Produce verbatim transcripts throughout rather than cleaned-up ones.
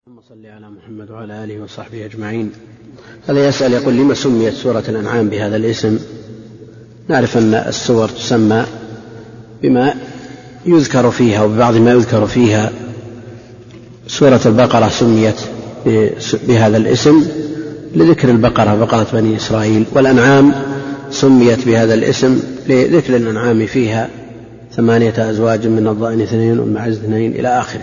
اللهم صل على محمد وعلى آله وصحبه أجمعين. هذا يسأل يقول: لما سميت سورة الأنعام بهذا الاسم؟ نعرف أن السور تسمى بما يذكر فيها وببعض ما يذكر فيها. سورة البقرة سميت بهذا الاسم لذكر البقرة بقرة بني إسرائيل، والأنعام سميت بهذا الاسم لذكر الأنعام فيها ثمانية أزواج من الضأن اثنين والمعز اثنين إلى آخره.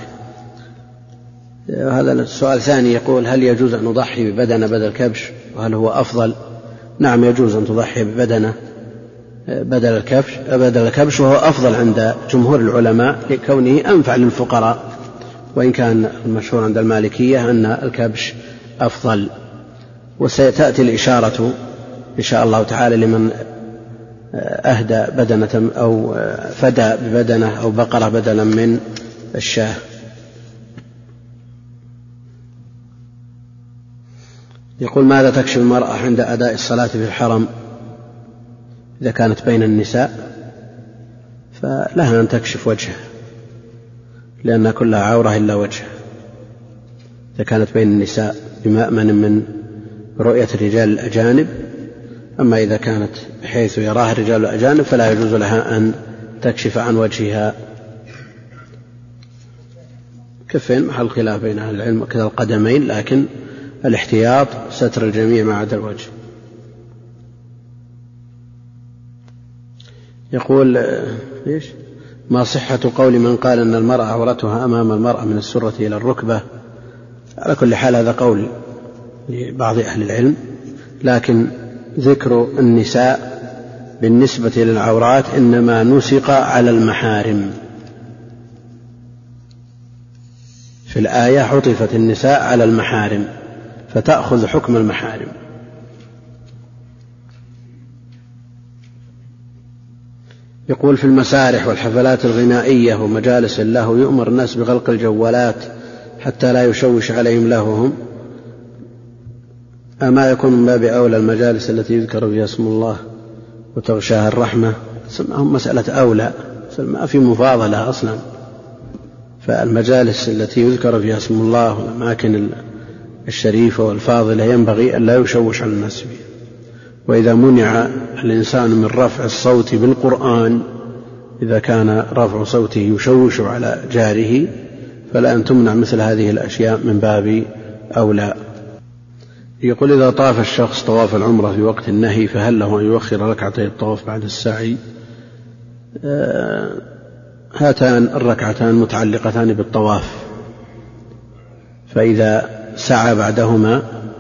هذا السؤال الثاني يقول: هل يجوز أن نضحي ببدنة بدل كبش، وهل هو أفضل؟ نعم، يجوز أن تضحي ببدنة بدل الكبش بدل الكبش وهو أفضل عند جمهور العلماء لكونه أنفع للفقراء، وإن كان المشهور عند المالكية أن الكبش أفضل. وستأتي الإشارة إن شاء الله تعالى لمن أهدى بدنة أو فدى ببدنة أو بقرة بدلا من الشاه. يقول: ماذا تكشف المرأة عند أداء الصلاة في الحرم إذا كانت بين النساء؟ فلها أن تكشف وجهها، لأن كلها عورة إلا وجهها إذا كانت بين النساء بمأمن من رؤية الرجال الأجانب. أما إذا كانت بحيث يراها الرجال الأجانب فلا يجوز لها أن تكشف عن وجهها. كفين محل خلاف بين أهل العلم، وكذا القدمين، لكن الاحتياط ستر الجميع ما عدا الوجه. يقول: إيش ما صحة قول من قال أن المرأة عورتها أمام المرأة من السرة إلى الركبة؟ على كل حال هذا قول لبعض أهل العلم، لكن ذكر النساء بالنسبة للعورات إنما نسق على المحارم. في الآية عطفت النساء على المحارم فتأخذ حكم المحارم. يقول: في المسارح والحفلات الغنائية ومجالس اللهو يؤمر الناس بغلق الجوالات حتى لا يشوش عليهم لهوهم، أما يكون من باب أولى المجالس التي يذكر فيها اسم الله وتغشاها الرحمة؟ سمعهم مسألة أولى، ما في مفاضلة أصلا. فالمجالس التي يذكر فيها اسم الله والأماكن الشريفة والفاضلة ينبغي أن لا يشوش على الناس فيها. وإذا منع الإنسان من رفع الصوت بالقرآن، إذا كان رفع صوته يشوش على جاره، فلا أن تمنع مثل هذه الأشياء من باب أولى. يقول: إذا طاف الشخص طواف العمرة في وقت النهي فهل له أن يؤخر ركعتي الطواف بعد السعي؟ آه هاتان الركعتان متعلقتان بالطواف، فإذا سعى بعدهما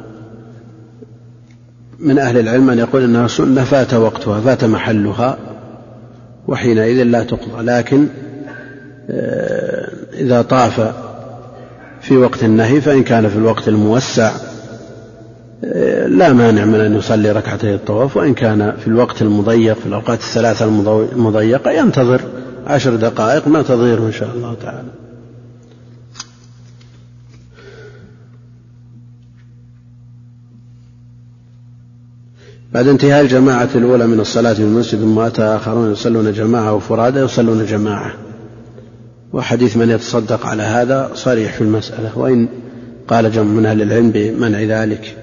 من أهل العلم أن يقول أنها سنة فات وقتها فات محلها وحينئذ لا تقضى. لكن آه إذا طاف في وقت النهي فإن كان في الوقت الموسع لا مانع من أن يصلي ركعتي الطواف، وإن كان في الوقت المضيق في الأوقات الثلاثة المضيقة ينتظر عشر دقائق ما تضيره إن شاء الله تعالى. بعد انتهاء الجماعة الأولى من الصلاة في المسجد ثم أتى آخرون يصلون جماعة وفرادى يصلون جماعة، وحديث من يتصدق على هذا صريح في المسألة، وإن قال جمع من أهل العلم بمنع ذلك.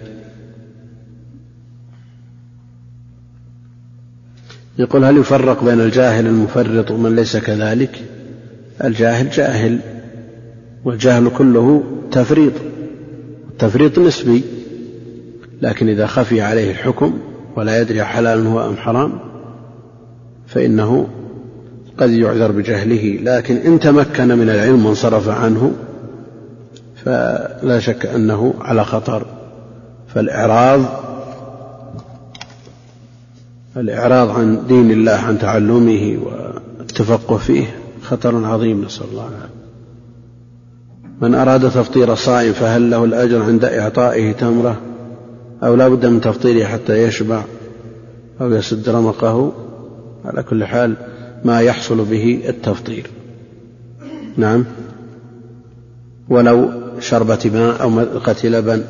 يقول: هل يفرق بين الجاهل المفرط ومن ليس كذلك؟ الجاهل جاهل، والجهل كله تفريط، التفريط نسبي، لكن إذا خفي عليه الحكم ولا يدري حلال هو أم حرام فإنه قد يعذر بجهله، لكن إن تمكن من العلم وانصرف عنه فلا شك أنه على خطر. فالإعراض الإعراض عن دين الله عن تعلمه والتفقه فيه خطر عظيم، نسأل الله العافية. من أراد تفطير صائم فهل له الأجر عند إعطائه تمرة، أو لا بد من تفطيره حتى يشبع أو يسد رمقه؟ على كل حال ما يحصل به التفطير. نعم، ولو شربة ماء أو مذقة لبن.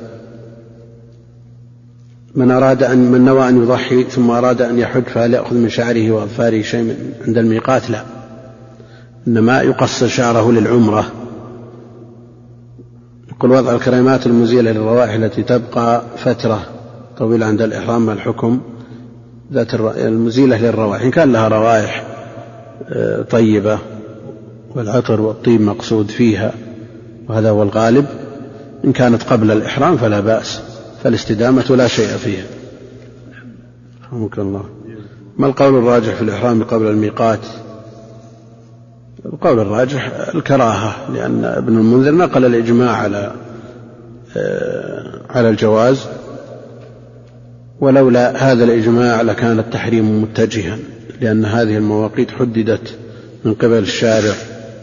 من أراد أن من نوى أن يضحي ثم أراد أن يحج فهل يأخذ من شعره وأظفاره شيء عند الميقات؟ لا، إنما يقصر شعره للعمرة يقول وضع الكريمات المزيلة للروائح التي تبقى فترة طويلة عند الإحرام مع الحكم ذات المزيلة للروائح إن كان لها روائح طيبة والعطر والطيب مقصود فيها وهذا هو الغالب. إن كانت قبل الإحرام فلا بأس فالاستدامة لا شيء فيها. رحمك الله. ما القول الراجح في الإحرام قبل الميقات؟ القول الراجح الكراهة لأن ابن المنذر نقل الإجماع على على الجواز ولولا هذا الإجماع لكان التحريم متجها لأن هذه المواقيت حددت من قبل الشارع.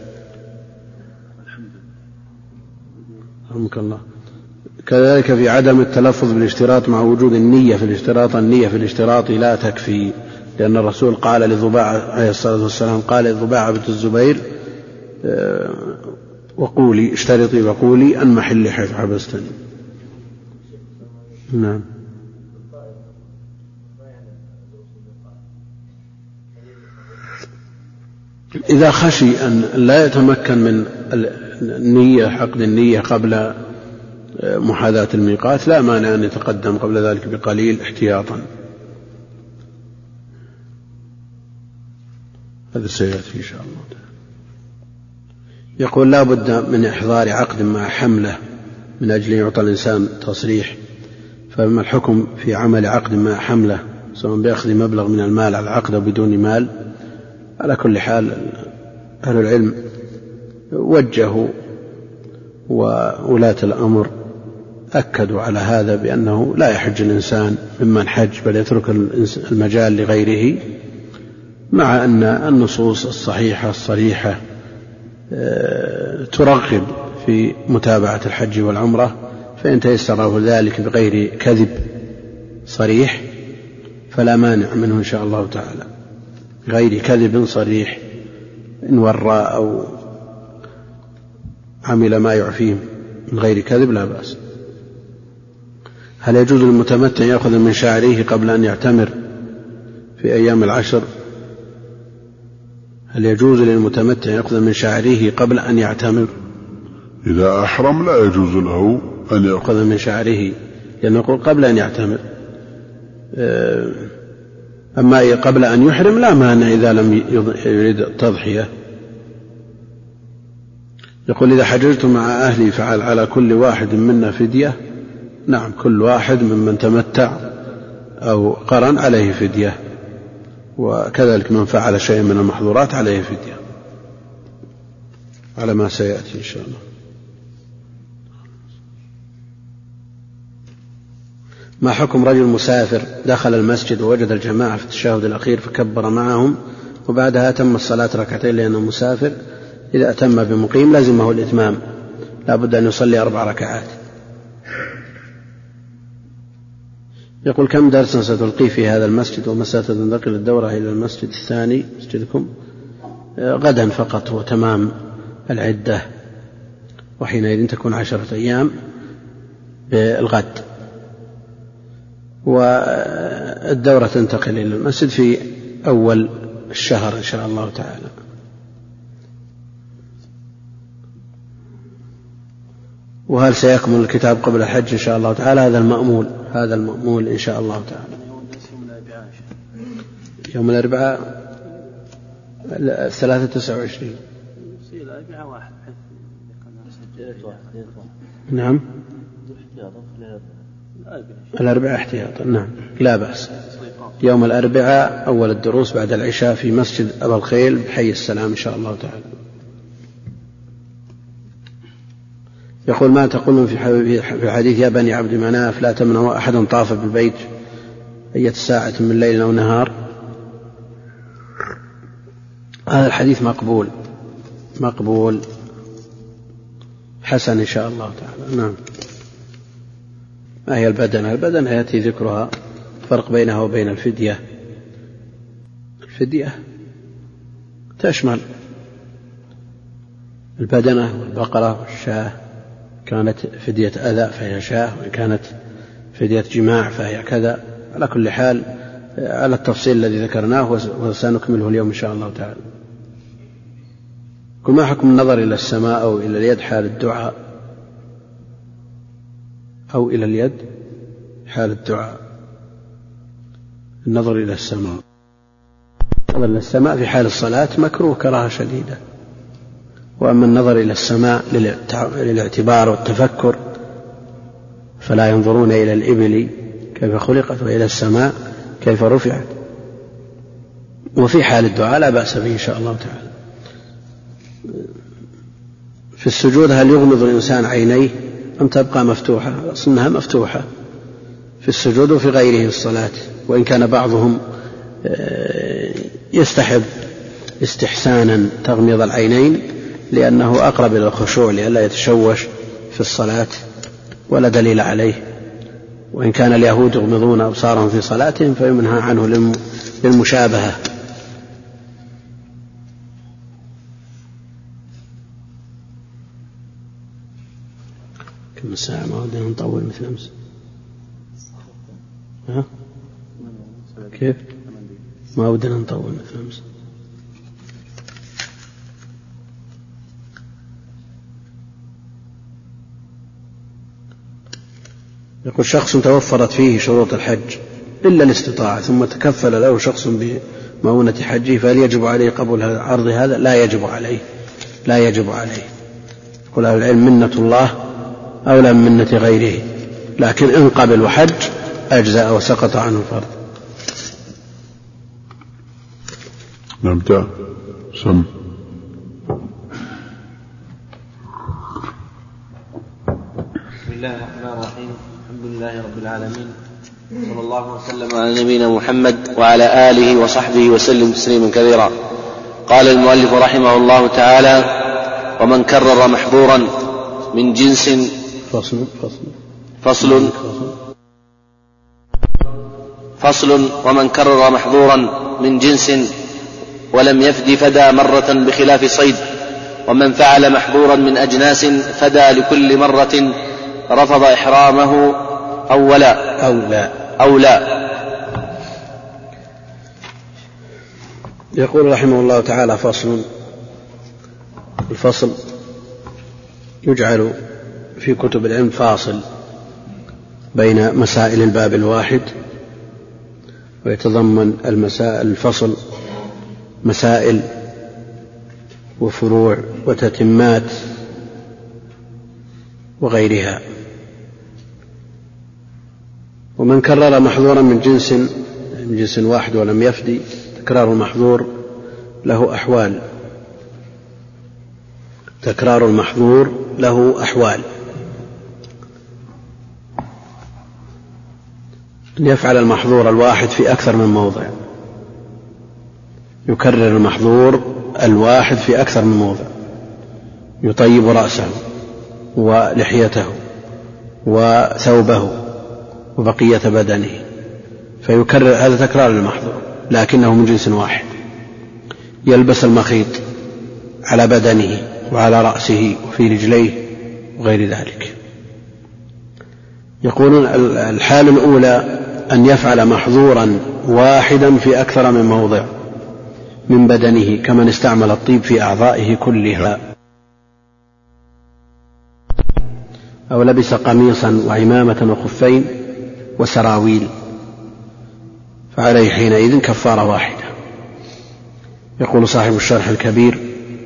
رحمك الله. كذلك في عدم التلفظ بالاشتراط مع وجود النية في الاشتراط. النية في الاشتراط لا تكفي لأن الرسول قال لضباعة عليه الصلاة والسلام قال لضباعة بنت الزبير وقولي اشترطي وقولي أن محلي حيث حبستني. نعم. إذا خشي أن لا يتمكن من النية حقد النية قبل محاذاة الميقات لا مانع أن يتقدم قبل ذلك بقليل احتياطا. هذا سيأتي إن شاء الله. يقول لا بد من إحضار عقد مع حملة من أجل يعطى الإنسان تصريح فما الحكم في عمل عقد مع حملة سواء بأخذ مبلغ من المال على العقد أو بدون مال؟ على كل حال أهل العلم وجهوا وولاة الأمر أكدوا على هذا بأنه لا يحج الإنسان ممن حج بل يترك المجال لغيره مع أن النصوص الصحيحة الصريحة ترغب في متابعة الحج والعمرة فإن تيسر ذلك بغير كذب صريح فلا مانع منه إن شاء الله تعالى غير كذب صريح إن ورى أو عمل ما يعفيه من غير كذب لا بأس. هل يجوز للمتمتع يأخذ من شعره قبل أن يعتمر في أيام العشر؟ هل يجوز للمتمتع يأخذ من شعره قبل أن يعتمر؟ إذا أحرم لا يجوز له أن يأخذ من شعره لأنه يقول قبل أن يعتمر. أما قبل أن يحرم لا مانع إذا لم يريد التضحية. يقول إذا حججت مع أهلي فعل على كل واحد منا فدية؟ نعم كل واحد ممن تمتع أو قرن عليه فدية وكذلك من فعل شيء من المحظورات عليه فدية على ما سيأتي إن شاء الله. ما حكم رجل مسافر دخل المسجد ووجد الجماعة في التشهد الأخير فكبر معهم وبعدها أتم الصلاة ركعتين لأنه مسافر؟ إذا أتم بمقيم لازمه الإتمام لا بد أن يصلي أربع ركعات. يقول كم درسا ستلقي في هذا المسجد ومتى ستنتقل الدورة إلى المسجد الثاني مسجدكم؟ غدا فقط هو تمام العدة وحينئذ تكون عشرة أيام بالغد والدورة تنتقل إلى المسجد في أول الشهر إن شاء الله تعالى. وهل سيكمل الكتاب قبل الحج إن شاء الله تعالى؟ هذا المأمول هذا المأمول إن شاء الله تعالى. يوم الأربعاء ثلاثة تسعة وعشرين نعم الأربعاء احتياطا نعم لا بأس. يوم الأربعاء أول الدروس بعد العشاء في مسجد أبا الخيل بحي السلام إن شاء الله تعالى. يقول ما تقولون في حديث يا بني عبد مناف لا تمنعوا أحدا طاف بالبيت أية ساعة من ليل أو نهار؟ هذا الحديث مقبول مقبول حسن إن شاء الله تعالى. نعم. ما هي البدنة؟ البدنة يأتي ذكرها فرق بينها وبين الفدية. الفدية تشمل البدنة والبقرة والشاة كانت فدية أذى فهي شاة وإن كانت فدية جماع فهي كذا. على كل حال على التفصيل الذي ذكرناه وسنكمله اليوم إن شاء الله تعالى. كل ما حكم النظر إلى السماء أو إلى اليد حال الدعاء؟ أو إلى اليد حال الدعاء. النظر إلى السماء، النظر إلى السماء في حال الصلاة مكروه كراهة شديدة. وأما النظر إلى السماء للاعتبار والتفكر فلا ينظرون إلى الإبل كيف خلقت وإلى السماء كيف رفعت. وفي حال الدعاء لا بأس به إن شاء الله تعالى. في السجود هل يغمض الإنسان عينيه أم تبقى مفتوحة؟ أصلها مفتوحة في السجود وفي غيره الصلاة، وإن كان بعضهم يستحب استحسانا تغميض العينين لأنه أقرب إلى الخشوع لئلا يتشوش في الصلاة، ولا دليل عليه. وإن كان اليهود يغمضون أبصارهم في صلاتهم فيمنهى عنه للمشابهة. كم ساعة؟ ما ودنا نطول مثل أمس. ها؟ كيف؟ ما ودنا نطول مثل أمس. يقول شخص توفرت فيه شروط الحج إلا الاستطاعة ثم تكفل له شخص بمؤونة حجه، فهل يجب عليه قبول عرض هذا؟ لا يجب عليه، لا يجب عليه. يقول أهل العلم منة الله أولى من منة غيره، لكن إن قبل وحج أجزاء وسقط عنه الفرض. نبدأ. سم. بسم الله الرحمن الرحيم. الحمد لله رب العالمين، صلى الله وسلم على نبينا محمد وعلى آله وصحبه وسلم تسليما كثيرا. قال المؤلف رحمه الله تعالى: ومن كرر محظورا من جنس فصل فصل فصل فصل ومن كرر محظورا من جنس ولم يفد فدى مرة بخلاف صيد، ومن فعل محظورا من أجناس فدى لكل مرة رفض إحرامه أو لا أو لا, أو لا. يقول رحمه الله تعالى: فصل. الفصل يجعل في كتب العلم فاصل بين مسائل الباب الواحد، ويتضمن المسائل الفصل مسائل وفروع وتتمات وغيرها. ومن كرر محظورا من جنس من جنس واحد ولم يفدي، تكرار المحظور له أحوال تكرار المحظور له أحوال أن يفعل المحظور الواحد في أكثر من موضع، يكرر المحظور الواحد في أكثر من موضع، يطيب رأسه ولحيته وثوبه وبقية بدنه، فيكرر. هذا تكرار المحظور لكنه من جنس واحد. يلبس المخيط على بدنه وعلى رأسه وفي رجليه وغير ذلك. يقولون الحال الأولى أن يفعل محظورا واحدا في أكثر من موضع من بدنه، كمن استعمل الطيب في أعضائه كلها، أو لبس قميصا وعمامة وخفين وسراويل، فعليه حينئذ كفارة واحدة. يقول صاحب الشرح الكبير: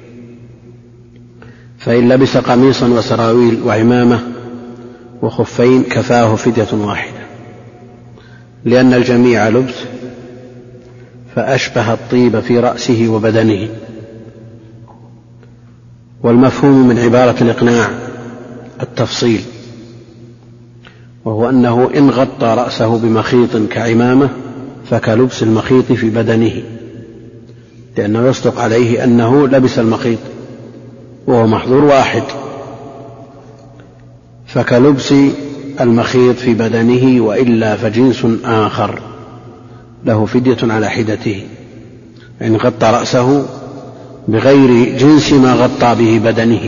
فإن لبس قميصا وسراويل وعمامة وخفين كفاه فدية واحدة، لأن الجميع لبس فأشبه الطيب في رأسه وبدنه. والمفهوم من عبارة الإقناع التفصيل، وهو أنه إن غطى رأسه بمخيط كعمامة فكلبس المخيط في بدنه، لأنه يصدق عليه أنه لبس المخيط وهو محظور واحد، فكلبس المخيط في بدنه، وإلا فجنس آخر له فدية على حدته، إن غطى رأسه بغير جنس ما غطى به بدنه.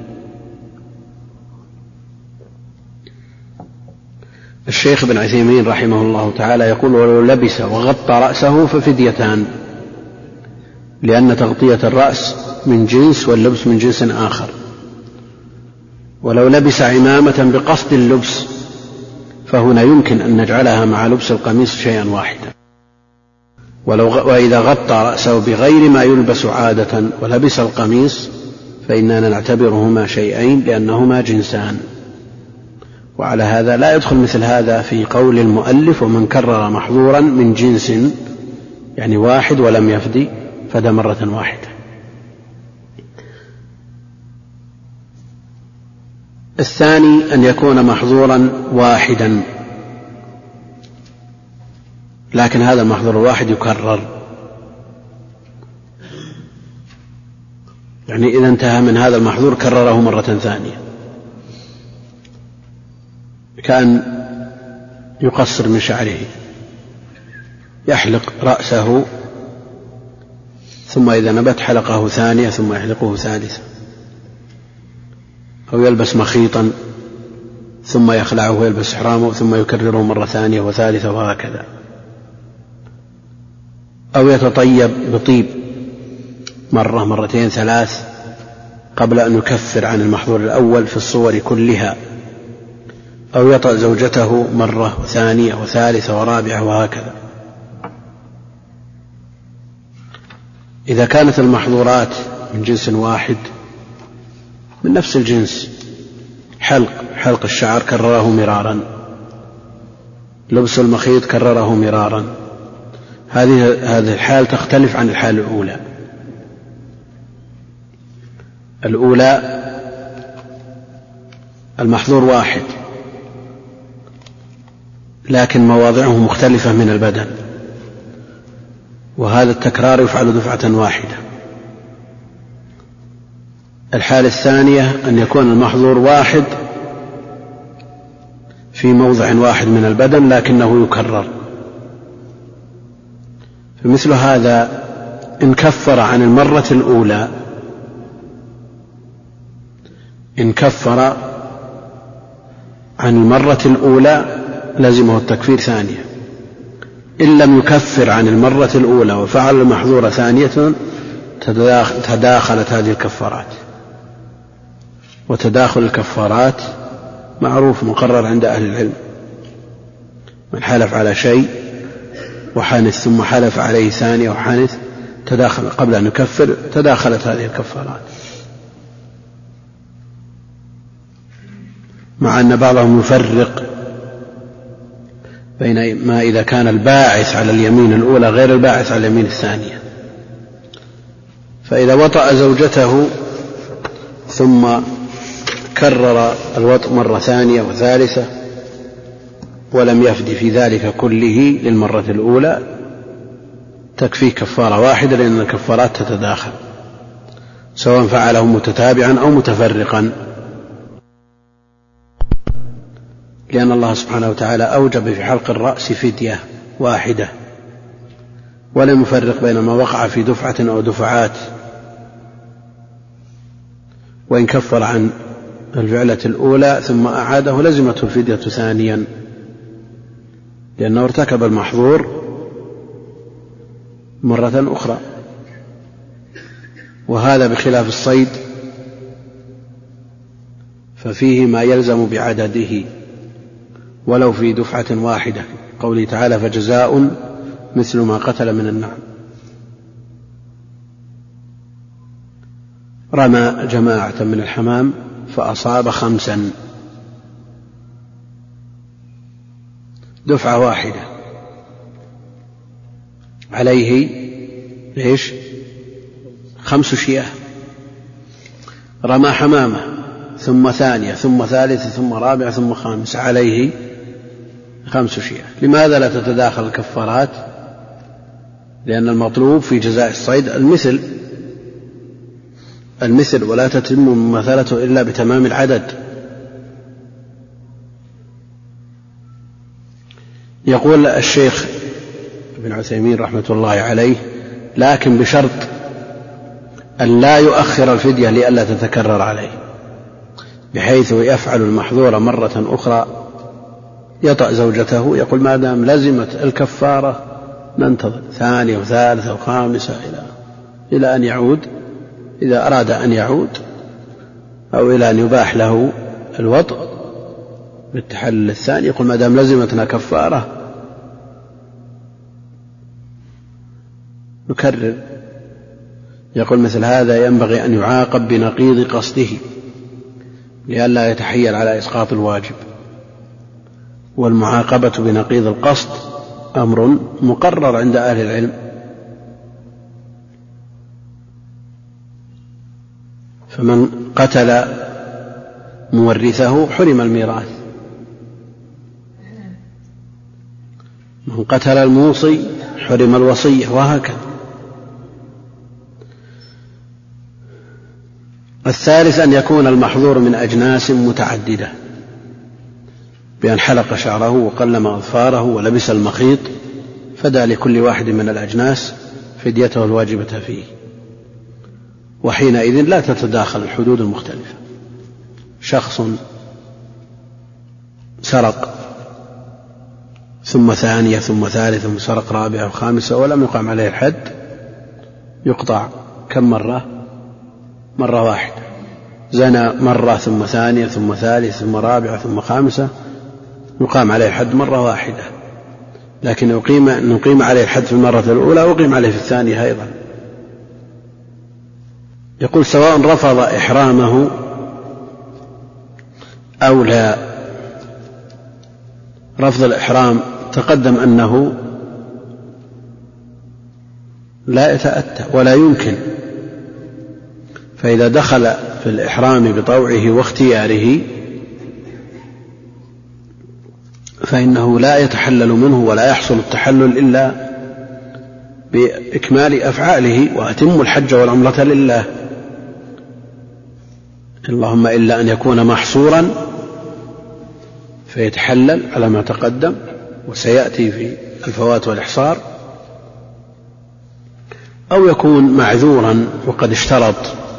الشيخ ابن عثيمين رحمه الله تعالى يقول: ولو لبس وغطى رأسه ففديتان، لأن تغطية الرأس من جنس واللبس من جنس آخر. ولو لبس عمامة بقصد اللبس فهنا يمكن أن نجعلها مع لبس القميص شيئا واحدا. ولو وإذا غطى رأسه بغير ما يلبس عادة ولبس القميص فإننا نعتبرهما شيئين لأنهما جنسان. وعلى هذا لا يدخل مثل هذا في قول المؤلف ومن كرر محظورا من جنس، يعني واحد ولم يفدي فدى مرة واحدة. الثاني أن يكون محظورا واحدا، لكن هذا المحظور الواحد يكرر، يعني إذا انتهى من هذا المحظور كرره مرة ثانية، كأن يقصر من شعره، يحلق رأسه ثم إذا نبت حلقه ثانية ثم يحلقه ثالثة، أو يلبس مخيطا ثم يخلعه ويلبس إحرامه ثم يكرره مرة ثانية وثالثة وهكذا، أو يتطيب بطيب مرة مرتين ثلاث قبل أن يكفر عن المحظور الأول في الصور كلها، أو يطأ زوجته مرة وثانية وثالثة ورابعة وهكذا. إذا كانت المحظورات من جنس واحد من نفس الجنس، حلق حلق الشعر كرره مرارا، لبس المخيط كرره مرارا، هذه هذه الحال تختلف عن الحال الأولى. الأولى المحظور واحد لكن مواضعه مختلفة من البدن، وهذا التكرار يفعل دفعة واحدة. الحالة الثانية أن يكون المحظور واحد في موضع واحد من البدن لكنه يكرر، فمثل هذا إن كفر عن المرة الأولى إن كفر عن المرة الأولى لزمه التكفير ثانية. إن لم يكفر عن المرة الأولى وفعل المحظور ثانية تداخلت هذه الكفارات، وتداخل الكفارات معروف مقرر عند أهل العلم، من حلف على شيء وحانث ثم حلف عليه ثانية وحانث تداخل قبل أن يكفر تداخلت هذه الكفارات، مع أن بعضهم يفرق بين ما إذا كان الباعث على اليمين الأولى غير الباعث على اليمين الثانية. فإذا وطأ زوجته ثم كرر الوطء مرة ثانية وثالثة ولم يفدي في ذلك كله للمرة الأولى تكفيه كفارة واحدة، لأن الكفارات تتداخل سواء فعله متتابعا أو متفرقا، لأن الله سبحانه وتعالى أوجب في حلق الرأس فدية واحدة ولم يفرق بين ما وقع في دفعة أو دفعات. وإن كفر عن الفعلة الأولى ثم أعاده لزمته الفدية ثانيا، لأنه ارتكب المحظور مرة أخرى. وهذا بخلاف الصيد ففيه ما يلزم بعدده ولو في دفعة واحدة، قوله تعالى فجزاء مثل ما قتل من النعم. رمى جماعة من الحمام فأصاب خمسا، دفعة واحدة، عليه ليش خمس شياه. رمى حمامة ثم ثانية ثم ثالثة ثم رابعة ثم خامسة، عليه خمس شياه. لماذا لا تتداخل الكفارات؟ لأن المطلوب في جزاء الصيد المثل المثل ولا تتم مماثلته إلا بتمام العدد. يقول الشيخ ابن عثيمين رحمة الله عليه لكن بشرط أن لا يؤخر الفدية لئلا تتكرر عليه، بحيث يفعل المحظور مرة أخرى يطأ زوجته، يقول ما دام لزمت الكفارة ننتظر ثانية وثالثة وخامسة إلى إلى أن يعود، إذا أراد أن يعود أو إلى أن يباح له الوطء بالتحلل الثاني يقول ما دام لزمتنا كفارة نكرر. يقول مثل هذا ينبغي أن يعاقب بنقيض قصده لئلا يتحيل على إسقاط الواجب، والمعاقبة بنقيض القصد أمر مقرر عند أهل العلم. فمن قتل مورثه حرم الميراث، من قتل الموصي حرم الوصية، وهكذا. الثالث أن يكون المحظور من أجناس متعددة، بأن حلق شعره وقلم أظفاره ولبس المخيط، فدى لكل واحد من الأجناس فديته الواجبة فيه، وحينئذ لا تتداخل الحدود المختلفة. شخص سرق ثم ثانية ثم ثالثة ثم سرق رابعة وخامسة ولم يقام عليه الحد، يقطع كم مرة؟ مرة واحدة. زنى مرة ثم ثانية ثم ثالثة ثم رابعة ثم خامسة، يقام عليه الحد مرة واحدة، لكن نقيم, نقيم عليه الحد في المرة الأولى وقيم عليه في الثانية أيضا. يقول سواء رفض إحرامه أو لا. رفض الإحرام تقدم أنه لا يتأتى ولا يمكن، فإذا دخل في الإحرام بطوعه واختياره فإنه لا يتحلل منه ولا يحصل التحلل إلا بإكمال أفعاله، وأتم الحج والعمرة لله، اللهم إلا أن يكون محصورا فيتحلل على ما تقدم وسيأتي في الفوات والإحصار، أو يكون معذورا وقد اشترط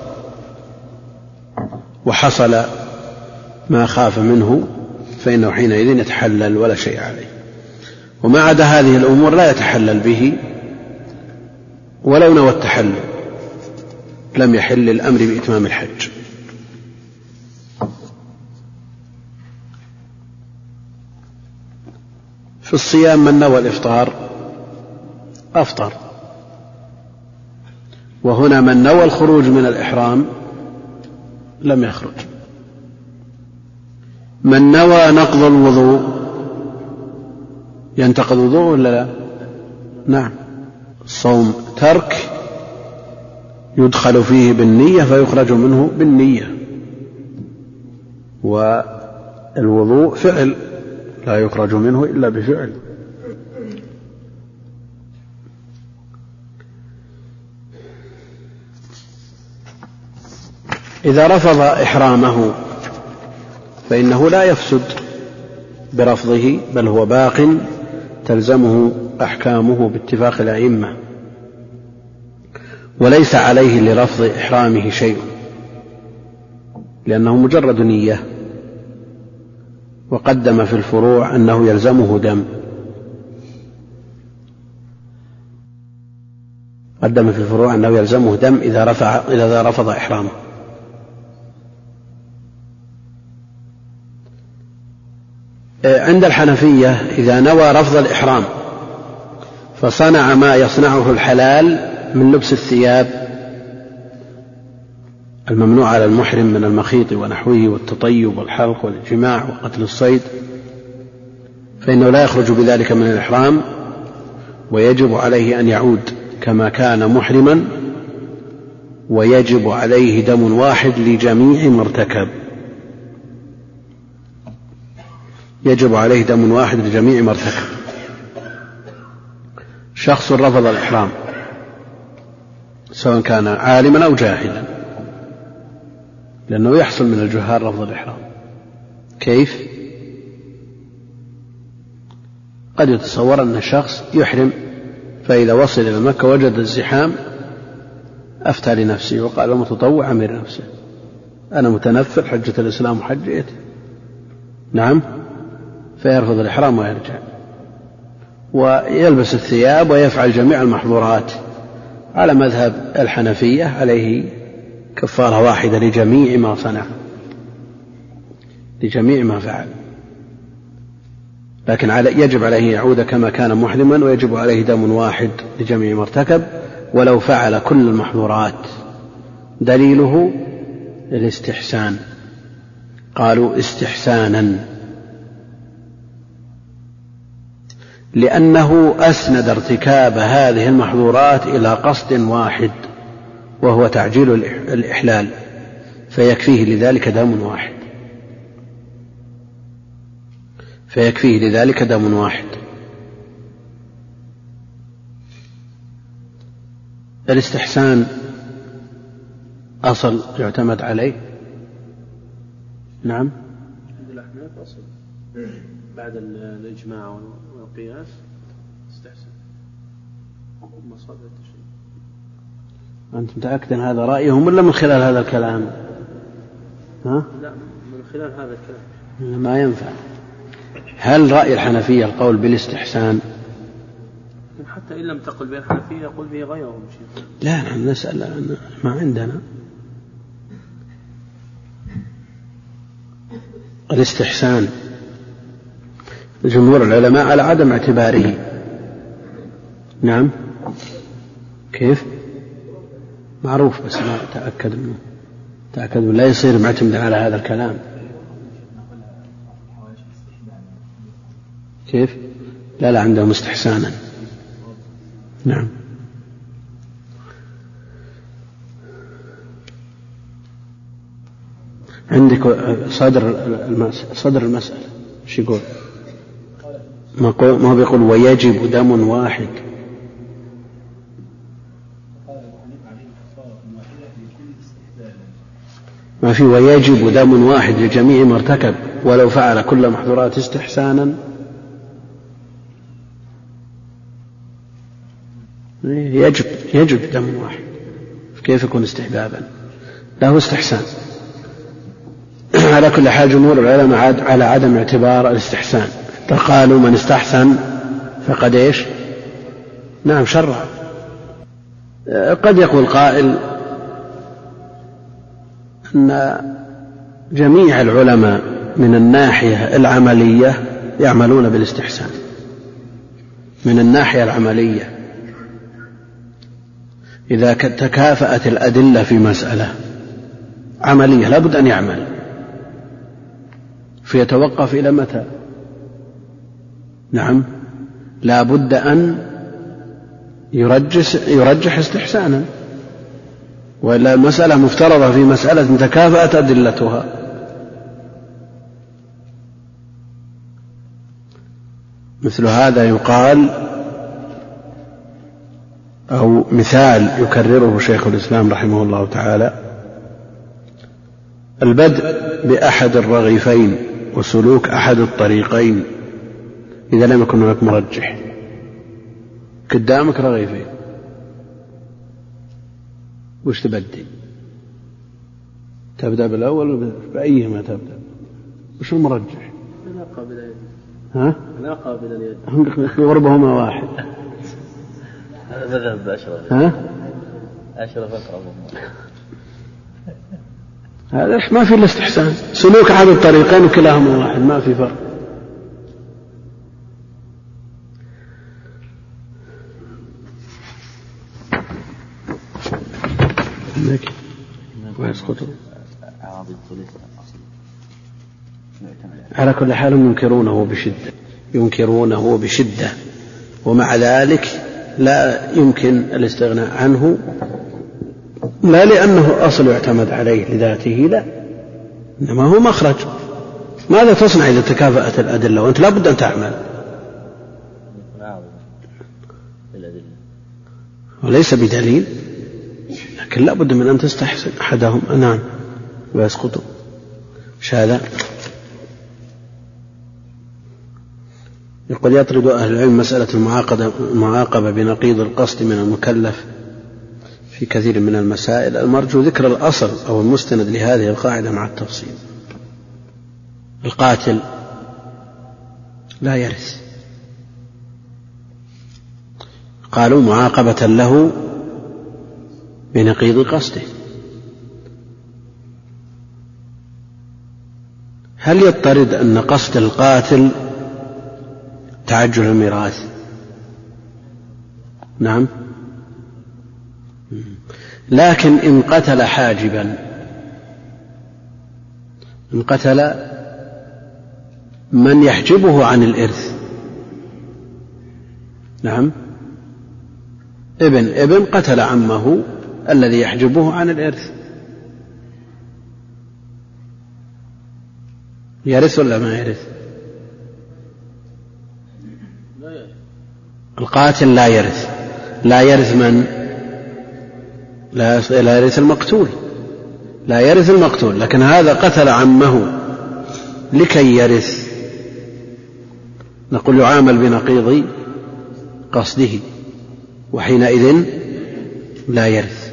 وحصل ما خاف منه فإنه حينئذ يتحلل ولا شيء عليه. وما عدا هذه الأمور لا يتحلل به، ولو نوى التحلل لم يحل الأمر بإتمام الحج. في الصيام من نوى الإفطار أفطر، وهنا من نوى الخروج من الإحرام لم يخرج. من نوى نقض الوضوء ينتقض وضوءه ولا لا؟ نعم. الصوم ترك يدخل فيه بالنية فيخرج منه بالنية، والوضوء فعل لا يخرج منه إلا بفعل. إذا رفض إحرامه فإنه لا يفسد برفضه، بل هو باق تلزمه أحكامه باتفاق الأئمة، وليس عليه لرفض إحرامه شيء، لأنه مجرد نية. وقدم في الفروع أنه يلزمه دم، قدم في الفروع أنه يلزمه دم إذا رفع إذا رفض إحرامه. عند الحنفية إذا نوى رفض الإحرام فصنع ما يصنعه الحلال من لبس الثياب الممنوع على المحرم من المخيط ونحوه والتطيب والحلق والجماع وقتل الصيد، فإنه لا يخرج بذلك من الإحرام، ويجب عليه أن يعود كما كان محرما، ويجب عليه دم واحد لجميع ما ارتكب. يجب عليه دم واحد لجميع ما ارتكب. شخص رفض الإحرام سواء كان عالما أو جاهلا، لأنه يحصل من الجهال رفض الإحرام. كيف؟ قد يتصور أن الشخص يحرم فإذا وصل إلى مكة وجد الزحام أفتى لنفسه وقال متطوع أمير نفسه، أنا متنفل حجة الإسلام وحجيته، نعم، فيرفض الإحرام ويرجع ويلبس الثياب ويفعل جميع المحظورات. على مذهب الحنفية عليه كفارة واحدة لجميع ما صنع، لجميع ما فعل. لكن على يجب عليه يعود كما كان محرما، ويجب عليه دم واحد لجميع ما ارتكب ولو فعل كل المحظورات. دليله الاستحسان، قالوا استحسانا لأنه أسند ارتكاب هذه المحظورات إلى قصد واحد وهو تعجيل الإحلال، فيكفيه لذلك دم واحد فيكفيه لذلك دم واحد. الاستحسان أصل يعتمد عليه. نعم، عند الأحناف أصل بعد الإجماع والقياس استحسن مصادر التشريع. أنت متأكد أن هذا رأيهم ولا من خلال هذا الكلام؟ ها؟ لا، من خلال هذا الكلام. ما ينفع. هل رأي الحنفية القول بالاستحسان؟ حتى إن لم تقل به الحنفية يقول به غيرهم شيء. لا، نحن نسأل ما عندنا. الاستحسان جمهور العلماء على عدم اعتباره. نعم، كيف؟ معروف بس ما تأكد منه تأكد منه. لا يصير معتمد على هذا الكلام. كيف؟ لا لا عندهم استحسانا. نعم. عندك صدر صدر المسألة شو يقول؟ ما هو بيقول ويجب دم واحد. ما في ويجب دم واحد لجميع ما ارتكب ولو فعل كل محظورات استحسانا. يجب يجب دم واحد، كيف يكون استحبابا؟ له استحسان. على كل حال جمهور العلماء على عدم اعتبار الاستحسان، فقالوا من استحسن فقد ايش؟ نعم شرع. قد يقول قائل أن جميع العلماء من الناحية العملية يعملون بالاستحسان. من الناحية العملية إذا تكافأت الأدلة في مسألة عملية لابد أن يعمل، فيتوقف إلى متى؟ نعم، لابد أن يرجح, يرجح استحسانا، وإلا المسألة مفترضة في مسألة تكافأت أدلتها. مثل هذا يقال أو مثال يكرره شيخ الإسلام رحمه الله تعالى: البدء بأحد الرغيفين وسلوك أحد الطريقين إذا لم يكن هناك مرجح. قدامك رغيفين، وش تبدي؟ تبدأ بالأول بأيهما تبدأ؟ وش المرجح؟ لا قابل اليد. ها؟ لا قابل اليد. هم يغربهما واحد. هذا مذهب أشرف. ها؟ أشرف أقربهما. هذا ما في الاستحسان، سلوك أحد الطريقين وكلاهما واحد، ما في فرق. على كل حال ينكرونه بشدة ينكرونه بشدة ومع ذلك لا يمكن الاستغناء عنه، لا لأنه أصل يعتمد عليه لذاته، لا، إنما هو مخرج. ماذا تصنع إذا تكافأت الأدلة وأنت لا بد أن تعمل؟ وليس بدليل، لكن لا بد من أن تستحسن أحدهم. نعم، ويسقط. مش هذا؟ يقول يطرد أهل العلم مسألة المعاقبة بنقيض القصد من المكلف في كثير من المسائل. المرجو ذكر الأصل أو المستند لهذه القاعدة مع التفصيل. القاتل لا يرث، قالوا معاقبة له بنقيض قصده. هل يضطرد أن قصد القاتل تعجل الميراث. نعم. لكن إن قتل حاجبا، إن قتل من يحجبه عن الإرث، نعم، ابن ابن قتل عمه الذي يحجبه عن الإرث، يرث ولا ما يرث؟ القاتل لا يرث. لا يرث من؟ لا يرث المقتول، لا يرث المقتول، لكن هذا قتل عمه لكي يرث، نقول يعامل بنقيض قصده، وحينئذ لا يرث.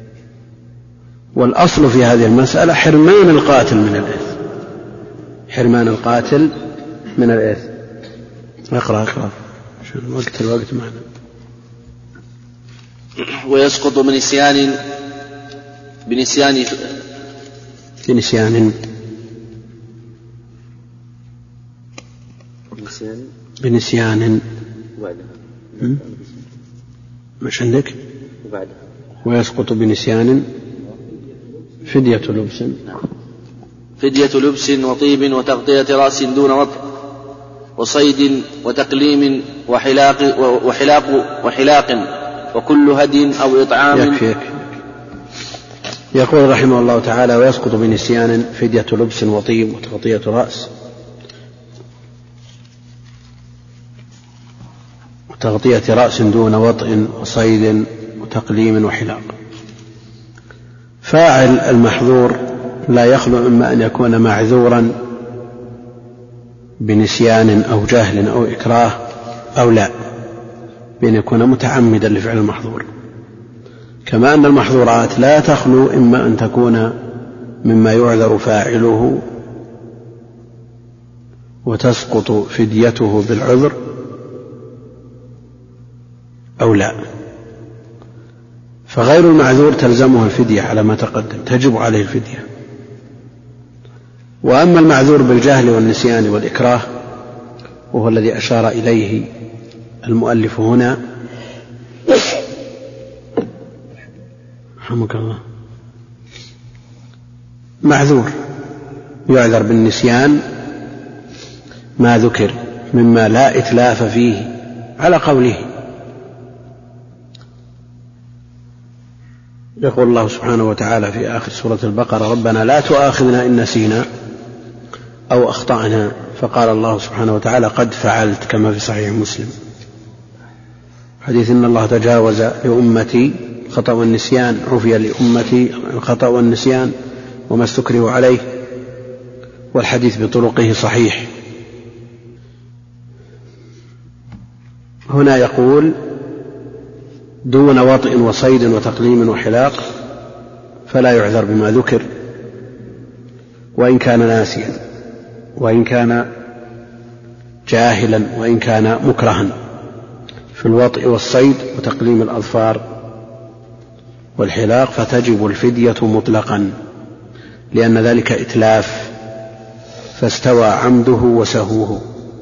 والأصل في هذه المسألة حرمان القاتل من الإرث، حرمان القاتل من الإرث. اقرأ اقرأ عشان وقت الوقت معنا. ويسقط بنسيان بنسيان بنسيان بنسيان مش عندك؟ ويسقط بنسيان فدية لبس، فدية لبس وطيب وتغطية رأس دون وطء وصيد وتقليم وحلاق وحلاق وحلاق وكل هدي أو إطعام. يكفي يكفي. يقول رحمه الله تعالى: ويسقط بنسيان فدية لبس وطيب وتغطية رأس وتغطية رأس دون وطء وصيد وتقليم وحلاق. فاعل المحظور لا يخلو إما أن يكون معذورا بنسيان أو جهل أو إكراه، أو لا، بأن يكون متعمدا لفعل المحظور. كما أن المحظورات لا تخلو إما أن تكون مما يعذر فاعله وتسقط فديته بالعذر، أو لا. فغير المعذور تلزمه الفدية على ما تقدم، تجب عليه الفدية. وأما المعذور بالجهل والنسيان والإكراه، وهو الذي أشار إليه المؤلف هنا، رحمك الله، معذور يعذر بالنسيان ما ذكر مما لا إتلاف فيه على قوله. يقول الله سبحانه وتعالى في آخر سورة البقرة: ربنا لا تؤاخذنا إن نسينا أو أخطأنا. فقال الله سبحانه وتعالى: قد فعلت، كما في صحيح مسلم حديث: إن الله تجاوز لأمتي الخطأ والنسيان، عفي لأمتي الخطأ والنسيان وما استكرهوا عليه. والحديث بطرقه صحيح. هنا يقول: دون وطئ وصيد وتقليم وحلاق، فلا يعذر بما ذكر وإن كان ناسيا، وإن كان جاهلا، وإن كان مكرها في الوطئ والصيد وتقليم الأظفار والحلاق، فتجب الفدية مطلقا، لأن ذلك إتلاف، فاستوى عمده وسهوه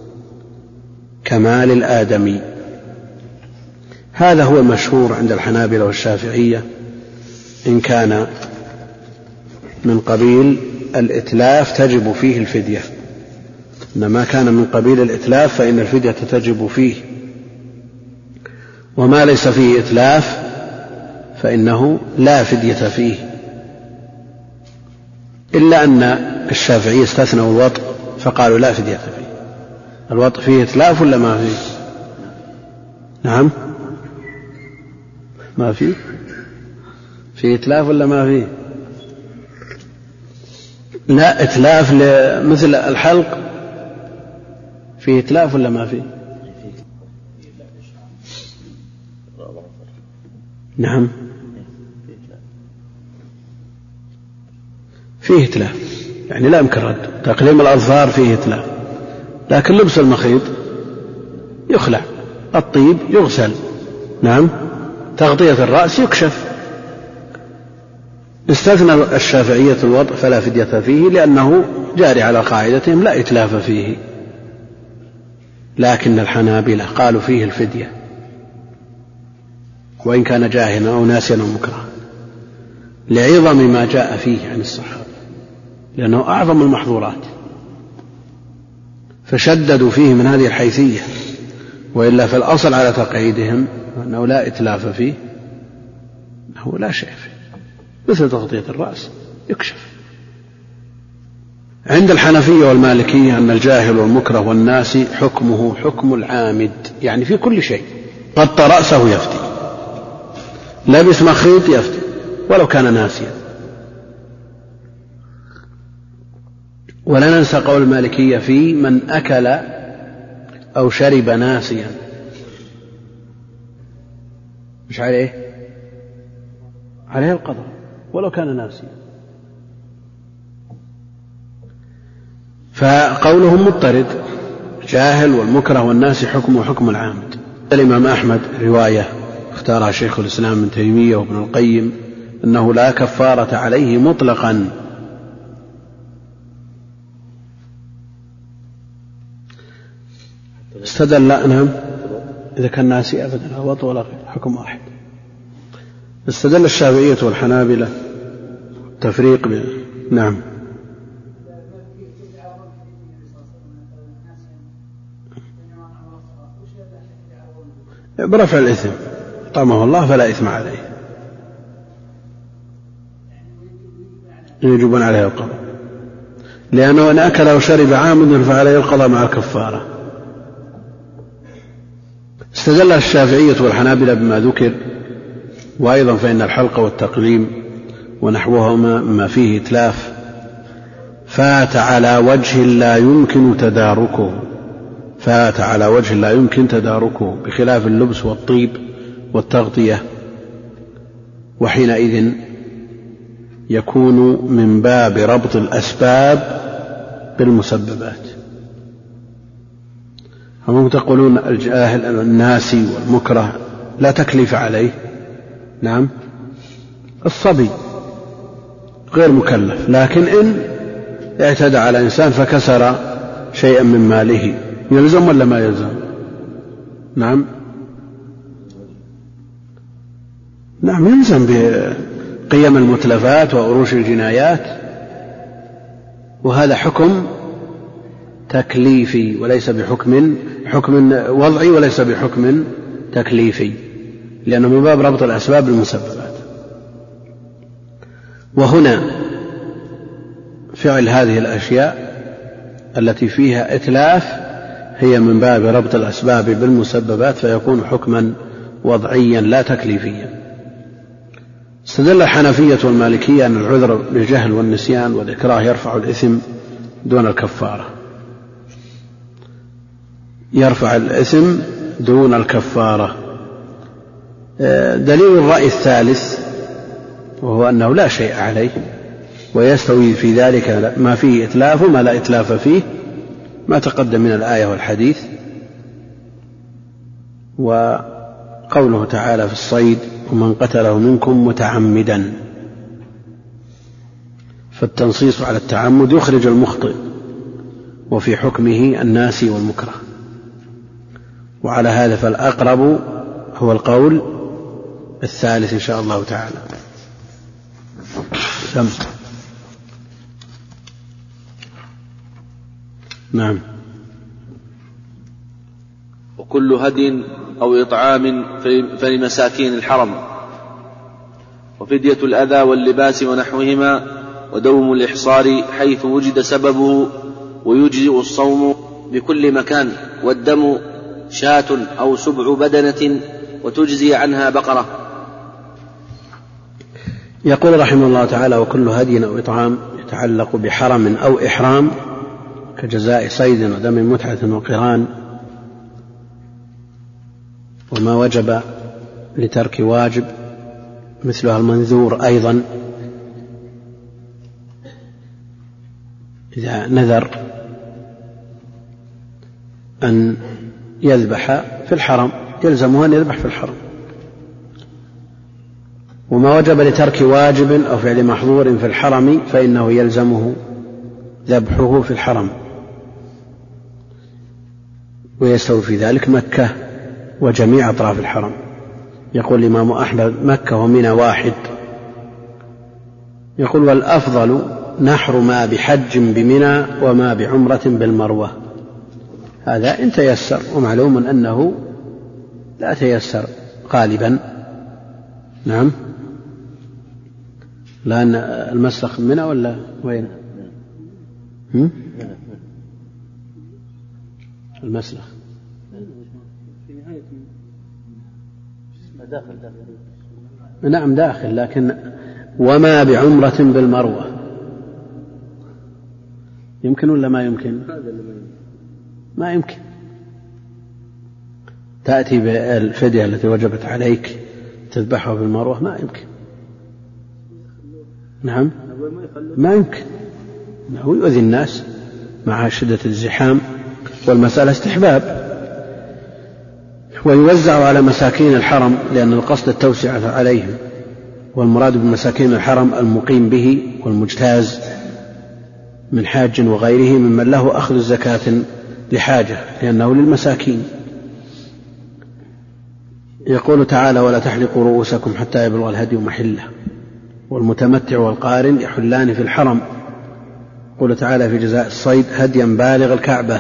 كمال الآدمي. هذا هو المشهور عند الحنابلة والشافعية، إن كان من قبيل الإتلاف تجب فيه الفدية، إنما كان من قبيل الإتلاف فإن الفدية تجب فيه، وما ليس فيه إتلاف فإنه لا فدية فيه. إلا أن الشافعية استثنوا الوطء فقالوا لا فدية فيه. الوطء فيه إتلاف ولا ما فيه؟ نعم، ما فيه. فيه إتلاف ولا ما فيه؟ لا، إتلاف مثل الحلق فيه إتلاف ولا ما فيه؟ نعم، فيه إتلاف، يعني لا يمكن رد. تقليم الأظفار فيه إتلاف، لكن لبس المخيط يخلع، الطيب يغسل، نعم، تغطية الرأس يكشف. استثنى الشافعية الوضع فلا فدية فيه، لأنه جاري على قاعدتهم لا إتلاف فيه. لكن الحنابلة قالوا فيه الفدية وإن كان جاهلا أو ناسيا أو مكرها لعظم ما جاء فيه عن الصحابة، لأنه أعظم المحظورات، فشددوا فيه من هذه الحيثية. وإلا في الأصل على تقعيدهم أنه لا إتلاف فيه، أنه لا شيء فيه، مثل تغطية الرأس يكشف. عند الحنفية والمالكية أن الجاهل والمكره والناسي حكمه حكم العامد، يعني في كل شيء. غطى رأسه يفتي، لبس مخيط يفتي ولو كان ناسيا. ولا ننسى قول المالكية في من أكل أو شرب ناسيا، مش عليه عليه القضاء ولو كان ناسيا. فقولهم مضطرد، جاهل والمكره والناس حكمه حكم العامد. الإمام أحمد رواية اختارها شيخ الإسلام ابن تيمية وابن القيم أنه لا كفارة عليه مطلقا. استدل نعم إذا كان ناسي أبدا لا وطء ولا غير، حكم واحد. استدل الشافعية والحنابلة تفريق ب... نعم برفع الإثم، طعمه الله فلا إثم عليه، يجب عليه القضاء، لأنه إن أكل وشرب عامدا فعليه القضاء مع الكفارة. استدل الشافعية والحنابلة بما ذكر، وأيضا فإن الحلق والتقليم ونحوهما ما فيه إتلاف فات على وجه لا يمكن تداركه، فات على وجه لا يمكن تداركه، بخلاف اللبس والطيب والتغطية، وحينئذ يكون من باب ربط الأسباب بالمسببات. هم تقولون الجاهل الناسي والمكره لا تكليف عليه، نعم الصبي غير مكلف، لكن إن اعتدى على إنسان فكسر شيئا من ماله يلزم ولا ما يلزم؟ نعم نعم يلزم بقيم المتلفات وأروش الجنايات، وهذا حكم تكليفي وليس بحكم حكم وضعي وليس بحكم تكليفي، لأنه من باب ربط الأسباب بالمسببات. وهنا فعل هذه الأشياء التي فيها إتلاف هي من باب ربط الأسباب بالمسببات، فيكون حكما وضعيا لا تكليفيا. استدل الحنفية والمالكية أن العذر بالجهل والنسيان والإكراه يرفع الإثم دون الكفارة، يرفع الإثم دون الكفارة. دليل الرأي الثالث وهو أنه لا شيء عليه، ويستوي في ذلك ما فيه إتلاف وما لا إتلاف فيه، ما تقدم من الآية والحديث. وقوله تعالى في الصيد ومن قتله منكم متعمدا، فالتنصيص على التعمد يخرج المخطئ وفي حكمه الناسي والمكره. وعلى هذا فالأقرب هو القول الثالث إن شاء الله تعالى. سم. نعم. وكل هدي أو إطعام فلمساكين الحرم، وفدية الأذى واللباس ونحوهما، ودوم الإحصار حيث وجد سببه، ويجزئ الصوم بكل مكان، والدم شاة أو سبع بدنة وتجزي عنها بقرة. يقول رحمه الله تعالى وكل هدي أو إطعام يتعلق بحرم أو إحرام كجزاء صيد ودم متعة وقران، وما وجب لترك واجب مثلها المنذور أيضا إذا نذر أن يذبح في الحرم يلزمه أن يذبح في الحرم. وما وجب لترك واجب أو فعل محظور في الحرم فإنه يلزمه ذبحه في الحرم. ويستوي في ذلك مكة وجميع أطراف الحرم. يقول الإمام أحمد مكة ومنى واحد. يقول والأفضل نحر ما بحج بمنى وما بعمرة بالمروة. هذا إن تيسر، ومعلوم أنه لا تيسر غالبا. نعم، لأن المسلخ منى ولا وين؟ هم؟ المسلخ داخل داخل. نعم داخل، لكن وما بعمرة بالمروة يمكن ولا ما يمكن؟ ما يمكن. تأتي بالفدية التي وجبت عليك تذبحها بالمروة، ما يمكن. نعم ما يمكن، هو يؤذي الناس مع شدة الزحام، والمسألة استحباب. ويوزع على مساكين الحرم لأن القصد التوسعة عليهم، والمراد بمساكين الحرم المقيم به والمجتاز من حاج وغيره ممن له أخذ الزكاة لحاجة، لأنه للمساكين. يقول تعالى ولا تحلقوا رؤوسكم حتى يبلغ الهدي محله، والمتمتع والقارن يحلان في الحرم. يقول تعالى في جزاء الصيد هديا بالغ الكعبة.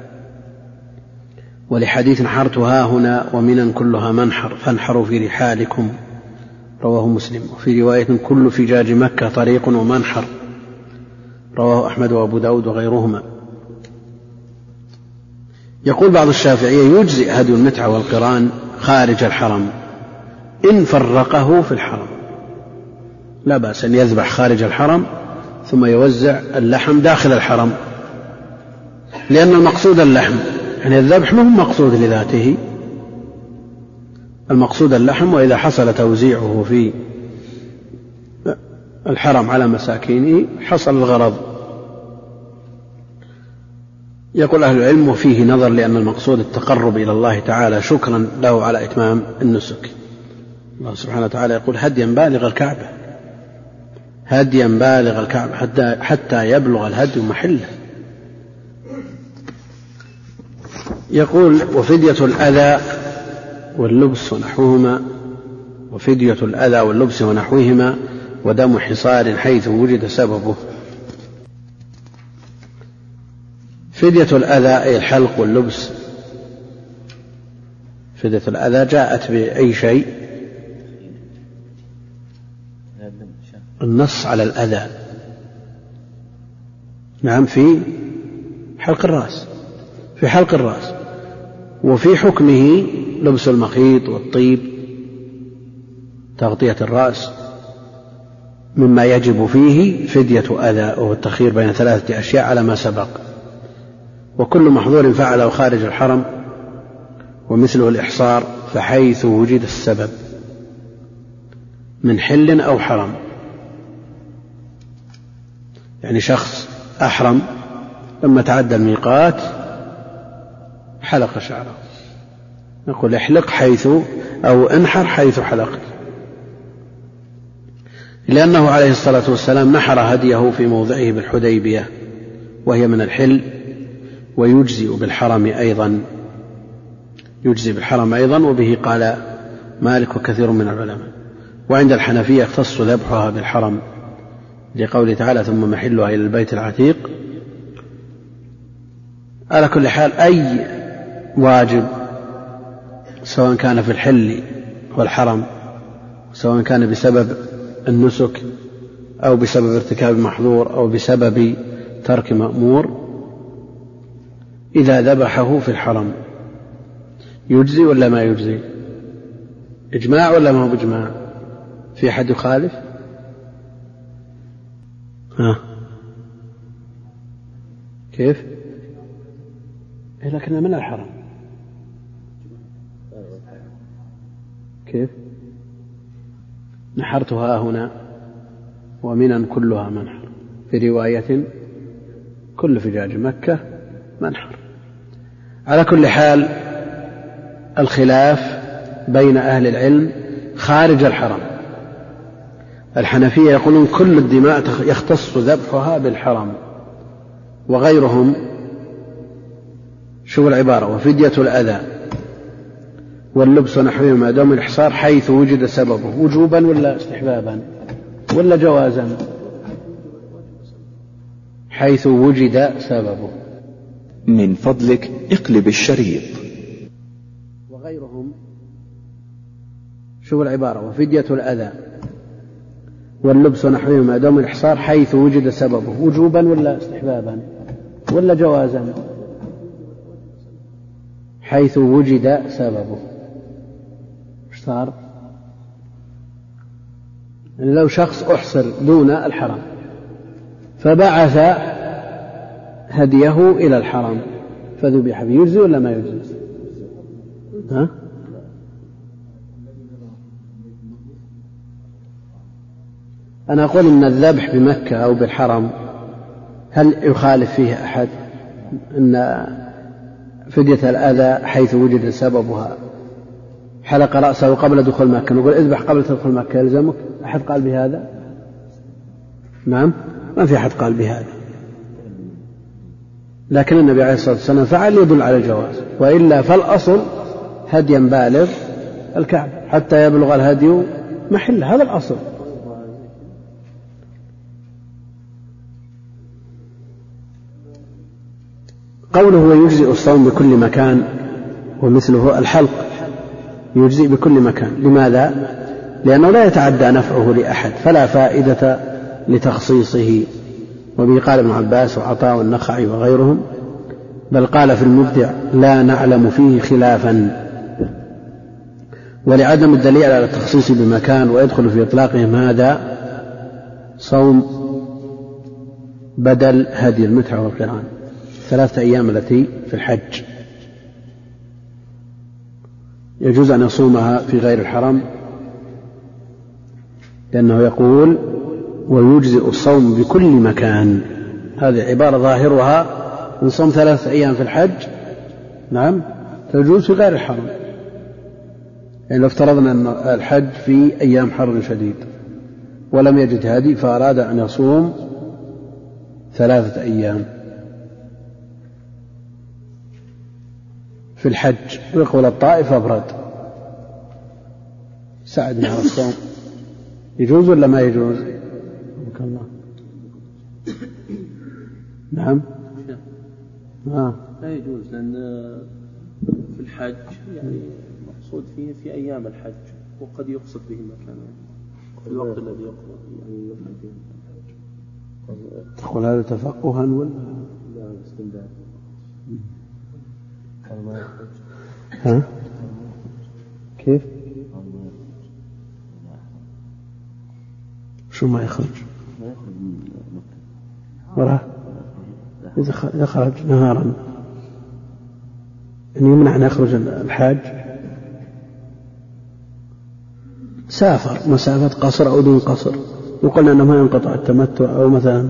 ولحديث نحرتها هنا ومنا كلها منحر فانحروا في رحالكم، رواه مسلم. وفي رواية كل فجاج مكة طريق ومنحر، رواه أحمد وأبو داود وغيرهما. يقول بعض الشافعية يجزئ هدي المتعة والقران خارج الحرم إن فرقه في الحرم، لا بأس أن يذبح خارج الحرم ثم يوزع اللحم داخل الحرم، لأن المقصود اللحم، يعني الذبح ما هو مقصود لذاته، المقصود اللحم. وإذا حصل توزيعه في الحرم على مساكينه حصل الغرض. يقول أهل العلم وفيه نظر، لأن المقصود التقرب إلى الله تعالى شكرا له على إتمام النسك. الله سبحانه وتعالى يقول هديا بالغ الكعبة، هديا بالغ الكعبة حتى, حتى يبلغ الهدي محله. يقول وفدية الأذى واللبس ونحوهما، وفدية الأذى واللبس ونحوهما ودم حصار حيث وجد سببه. فدية الأذى أي الحلق واللبس. فدية الأذى جاءت بأي شيء، النص على الأذى. نعم في حلق الرأس، في حلق الرأس. وفي حكمه لبس المخيط والطيب، تغطية الرأس، مما يجب فيه فدية أذى، وهو التخيير بين ثلاثة أشياء على ما سبق. وكل محظور فعله خارج الحرم ومثله الإحصار فحيث وجد السبب من حل أو حرم. يعني شخص أحرم لما تعدى الميقات حلق شعره، نقول احلق حيث أو انحر حيث حلقت، لأنه عليه الصلاة والسلام نحر هديه في موضعه بالحديبية وهي من الحل، ويجزئ بالحرم أيضا، يجزئ بالحرم أيضا. وبه قال مالك وكثير من العلماء. وعند الحنفية يختص ذبحها بالحرم لقوله تعالى ثم محلها إلى البيت العتيق. على كل حال أي واجب سواء كان في الحل والحرم، سواء كان بسبب النسك أو بسبب ارتكاب محظور أو بسبب ترك مأمور، إذا ذبحه في الحرم يجزي ولا ما يجزي؟ إجماع ولا ما هو بإجماع؟ في أحد يخالف؟ ها كيف؟ إيه لكنه من الحرم. كيف؟ نحرتها هنا ومنا كلها منحر، في رواية كل فجاج مكة منحر. على كل حال الخلاف بين أهل العلم خارج الحرم. الحنفية يقولون كل الدماء يختص ذبحها بالحرم، وغيرهم شو العبارة؟ وفدية الأذى واللبس ونحوهما دوم الإحصار حيث وجد سببه، وجوبا ولا استحبابا ولا جوازا؟ حيث وجد سببه. من فضلك اقلب الشريط. وغيرهم شو العبارة؟ وفدية الأذى واللبس ونحوهما دوم الإحصار حيث وجد سببه، وجوبا ولا استحبابا ولا جوازا؟ حيث وجد سببه. ايش صار؟ يعني لو شخص أحصر دون الحرم فبعث هديه إلى الحرم فذبح به، يجزي ولا ما يجزي؟ ها؟ أنا أقول إن الذبح بمكة أو بالحرم هل يخالف فيه أحد؟ إن فدية الأذى حيث وجد سببها حلق رأسه قبل دخول مكة، نقول اذبح قبل تدخل مكة، يلزمك؟ أحد قال بهذا؟ نعم، ما في أحد قال بهذا، لكن النبي عليه الصلاة والسلام فعل يدل على الجواز، وإلا فالأصل هديا بالغ الكعبة حتى يبلغ الهدي محل، هذا الأصل. قوله ويجزئ الصوم بكل مكان ومثله الحلق، يجزئ بكل مكان. لماذا؟ لأنه لا يتعدى نفعه لأحد فلا فائدة لتخصيصه. وبه قال ابن عباس وعطاء والنخعي وغيرهم، بل قال في المبدع لا نعلم فيه خلافا. ولعدم الدليل على التخصيص بمكان ويدخل في إطلاقهم هذا صوم بدل هدي المتعة والقران، ثلاثة أيام التي في الحج يجوز أن يصومها في غير الحرم، لأنه يقول ويجزئ الصوم بكل مكان. هذه عبارة ظاهرها من صوم ثلاثة أيام في الحج، نعم، تجوز في غير الحرم. يعني لو افترضنا أن الحج في أيام حر شديد ولم يجد هدي فأراد أن يصوم ثلاثة أيام في الحج ويقول الطائف أبرد، ساعدنا على الصوم، يجوز ولا ما يجوز؟ الله. نعم آه. لا يجوز، لأن في الحج يعني مقصود فيه في أيام الحج، وقد يقصد به مكان في الوقت الذي يقصد يعني يفعل فيه الحج. تقول هذا تفقها ولا لا استنباط؟ ها؟ كيف؟ شو ما يخرج؟ ما يخرج من مكة وراه إذا خرج نهارا أن يمنع أن يخرج الحاج. سافر مسافة قصر أو دون قصر وقلنا أنه ما ينقطع التمتع أو مثلا،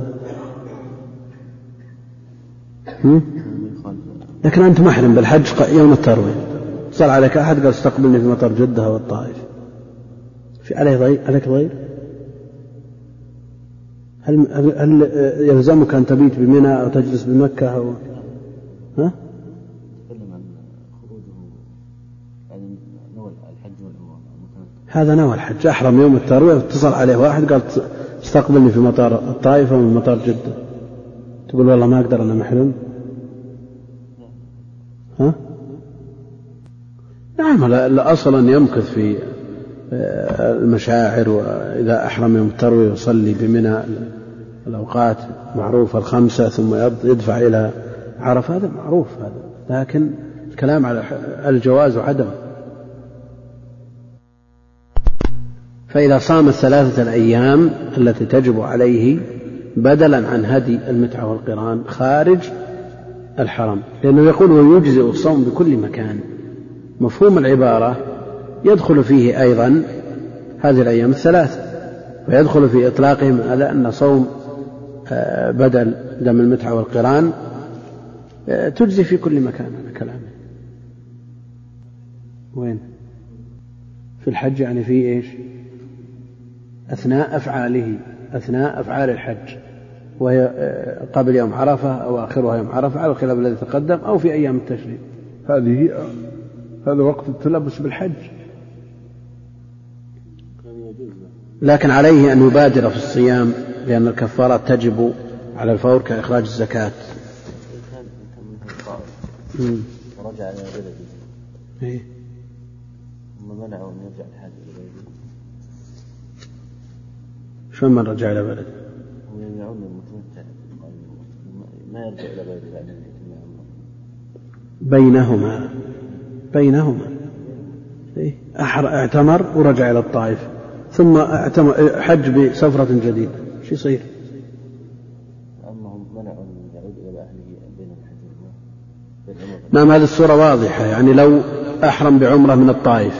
لكن أنت محرم بالحج يوم التروية، صار عليك أحد قال استقبلني في مطار جدة والطائف، في عليه ضير عليك ضير؟ هل هل يلزمك أن تبيت بمنى أو تجلس بمكة أو ها؟ تكلم عن خروجه يعني نوى الحج والعمرة. هذا نوى الحج، أحرم يوم التروية واتصل عليه واحد قال استقبلني في مطار الطائف أو من مطار جدة، تقول والله ما أقدر أنا محرم؟ ها؟ نعم، الأصل أن يمكث في المشاعر، وإذا أحرم يوم التروية يصلي بمنى الأوقات معروفة الخمسة ثم يدفع إلى عرفة، هذا معروف هذا، لكن الكلام على الجواز وعدم. فإذا صام الثلاثة الأيام التي تجب عليه بدلا عن هدي المتعة والقران خارج الحرم، لأنه يقول ويجزئ الصوم بكل مكان، مفهوم العبارة يدخل فيه أيضا هذه الأيام الثلاث، ويدخل في إطلاقهم على أن صوم بدل دم المتعة والقران تجزي في كل مكان. هذا كلامه. وين؟ في الحج يعني في إيش؟ أثناء أفعاله، أثناء أفعال الحج، وهي قبل يوم عرفة أو آخرها يوم عرفة على الخلاف الذي تقدم، أو في أيام التشريق. هذه هذا وقت التلبس بالحج. لكن عليه أن يبادر في الصيام لأن الكفارات تجب على الفور كإخراج الزكاة. ورجع إلى بلده إيه؟ ثم منعوا أن يرجع الحاج إلى بلده. شو من رجع إلى بلده؟ هم يمنعون المتمتع ما يرجع إلى بلده بعد أن يتم عمره. بينهما بينهما إيه؟ اعتمر ورجع إلى الطائف ثم حج بسفرة جديدة، شو يصير؟ أما هم منعوا أن يعود إلى أهله بين الحج والعمرة. نعم، هذه الصورة واضحة. يعني لو أحرم بعمرة من الطائف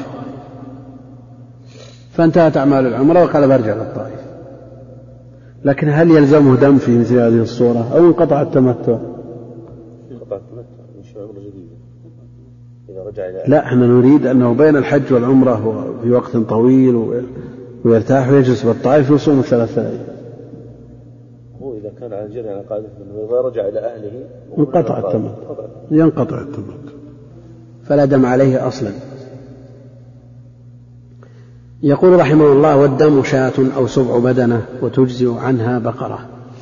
فانتهت أعمال العمرة وقال برجع للطائف، لكن هل يلزمه دم في مثل هذه الصورة أو انقطع التمتع؟ انقطع التمتع ينشئ عمرة جديدة إذا رجع إلى. لا، احنا نريد أنه بين الحج والعمرة في وقت طويل ويرتاح ويجلس بالطائف ويصوم الثلاثة أيام. هو إذا كان على الجري على قاعدة أنه إذا رجع إلى أهله انقطع التمتع، ينقطع التمتع فلا دم عليه أصلا. يقول رحمه الله: والدم شاة أو سبع بدنة وتجزئ عنها بقرة.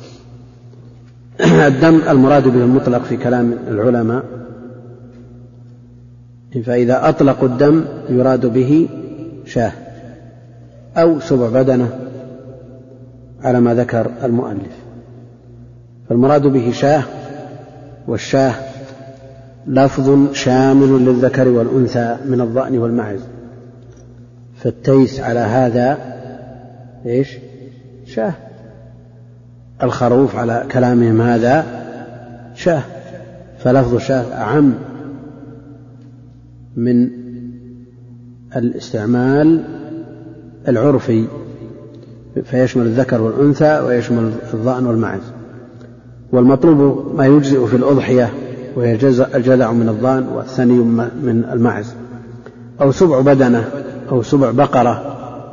الدم المراد به المطلق في كلام العلماء، فإذا أطلقوا الدم يراد به شاة أو سبع بدنة على ما ذكر المؤلف. فالمراد به شاة، والشاة لفظ شامل للذكر والأنثى من الضأن والمعز، فالتيس على هذا إيش؟ شاة. الخروف على كلامهم هذا شاة، فلفظ شاة أعم من الاستعمال العرفي، فيشمل الذكر والأنثى ويشمل الضأن والمعز. والمطلوب ما يجزئ في الأضحية، وهي الجذع من الضأن والثني من المعز، أو سبع بدنة أو سبع بقرة.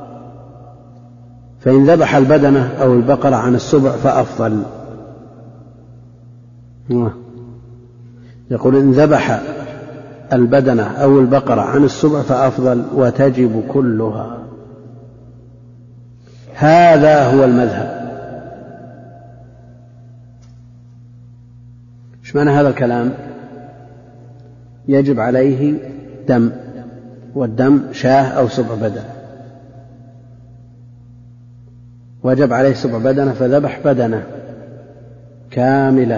فإن ذبح البدنة أو البقرة عن السبع فأفضل. يقول: إن ذبح البدنة أو البقرة عن السبع فأفضل وتجب كلها. هذا هو المذهب. إيش معنى هذا الكلام؟ يجب عليه دم، والدم شاه أو سبع بدنة. وجب عليه سبع بدنة فذبح بدنة كاملة،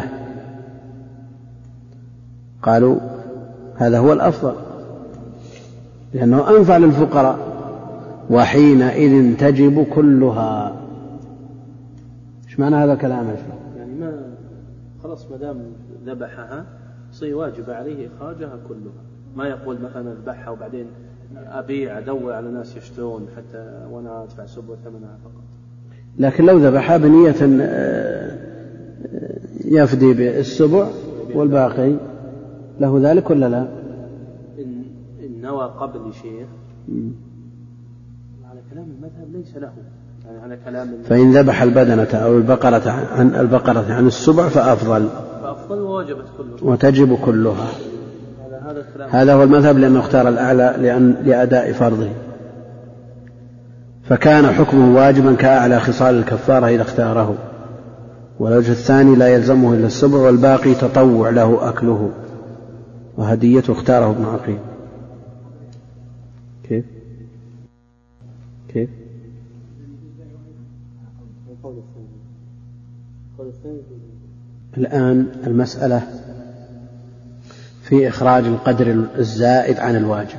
قالوا هذا هو الأفضل لأنه أنفع للفقراء، وحينئذ تجب كلها. إيش معنى هذا الكلام؟ يعني ما خلاص ما دام ذبحها صير واجب عليه إخراجها كلها، ما يقول مثلا اذبحها وبعدين أبيع أدور على ناس يشترون حتى وأنا أدفع سبع ثمنها فقط. لكن لو ذبحها بنية يفدي بالسبع والباقي له ذلك ولا لا؟ إن, إن نوى قبل شيء على كلام المذهب ليس له، يعني على كلام فإن ذبح البدنة أو البقرة عن البقرة عن السبع فأفضل فأفضل ووجبت كلها وتجب كلها. هذا, هذا هو المذهب لأنه اختار الأعلى لأن لأداء فرضه، فكان حكمه واجبا كأعلى خصال الكفارة إذا اختاره. والوجه الثاني لا يلزمه إلا السبع والباقي تطوع له أكله، وهديته اختاره ابن عقيل. كيف كيف الآن المسألة في إخراج القدر الزائد عن الواجب.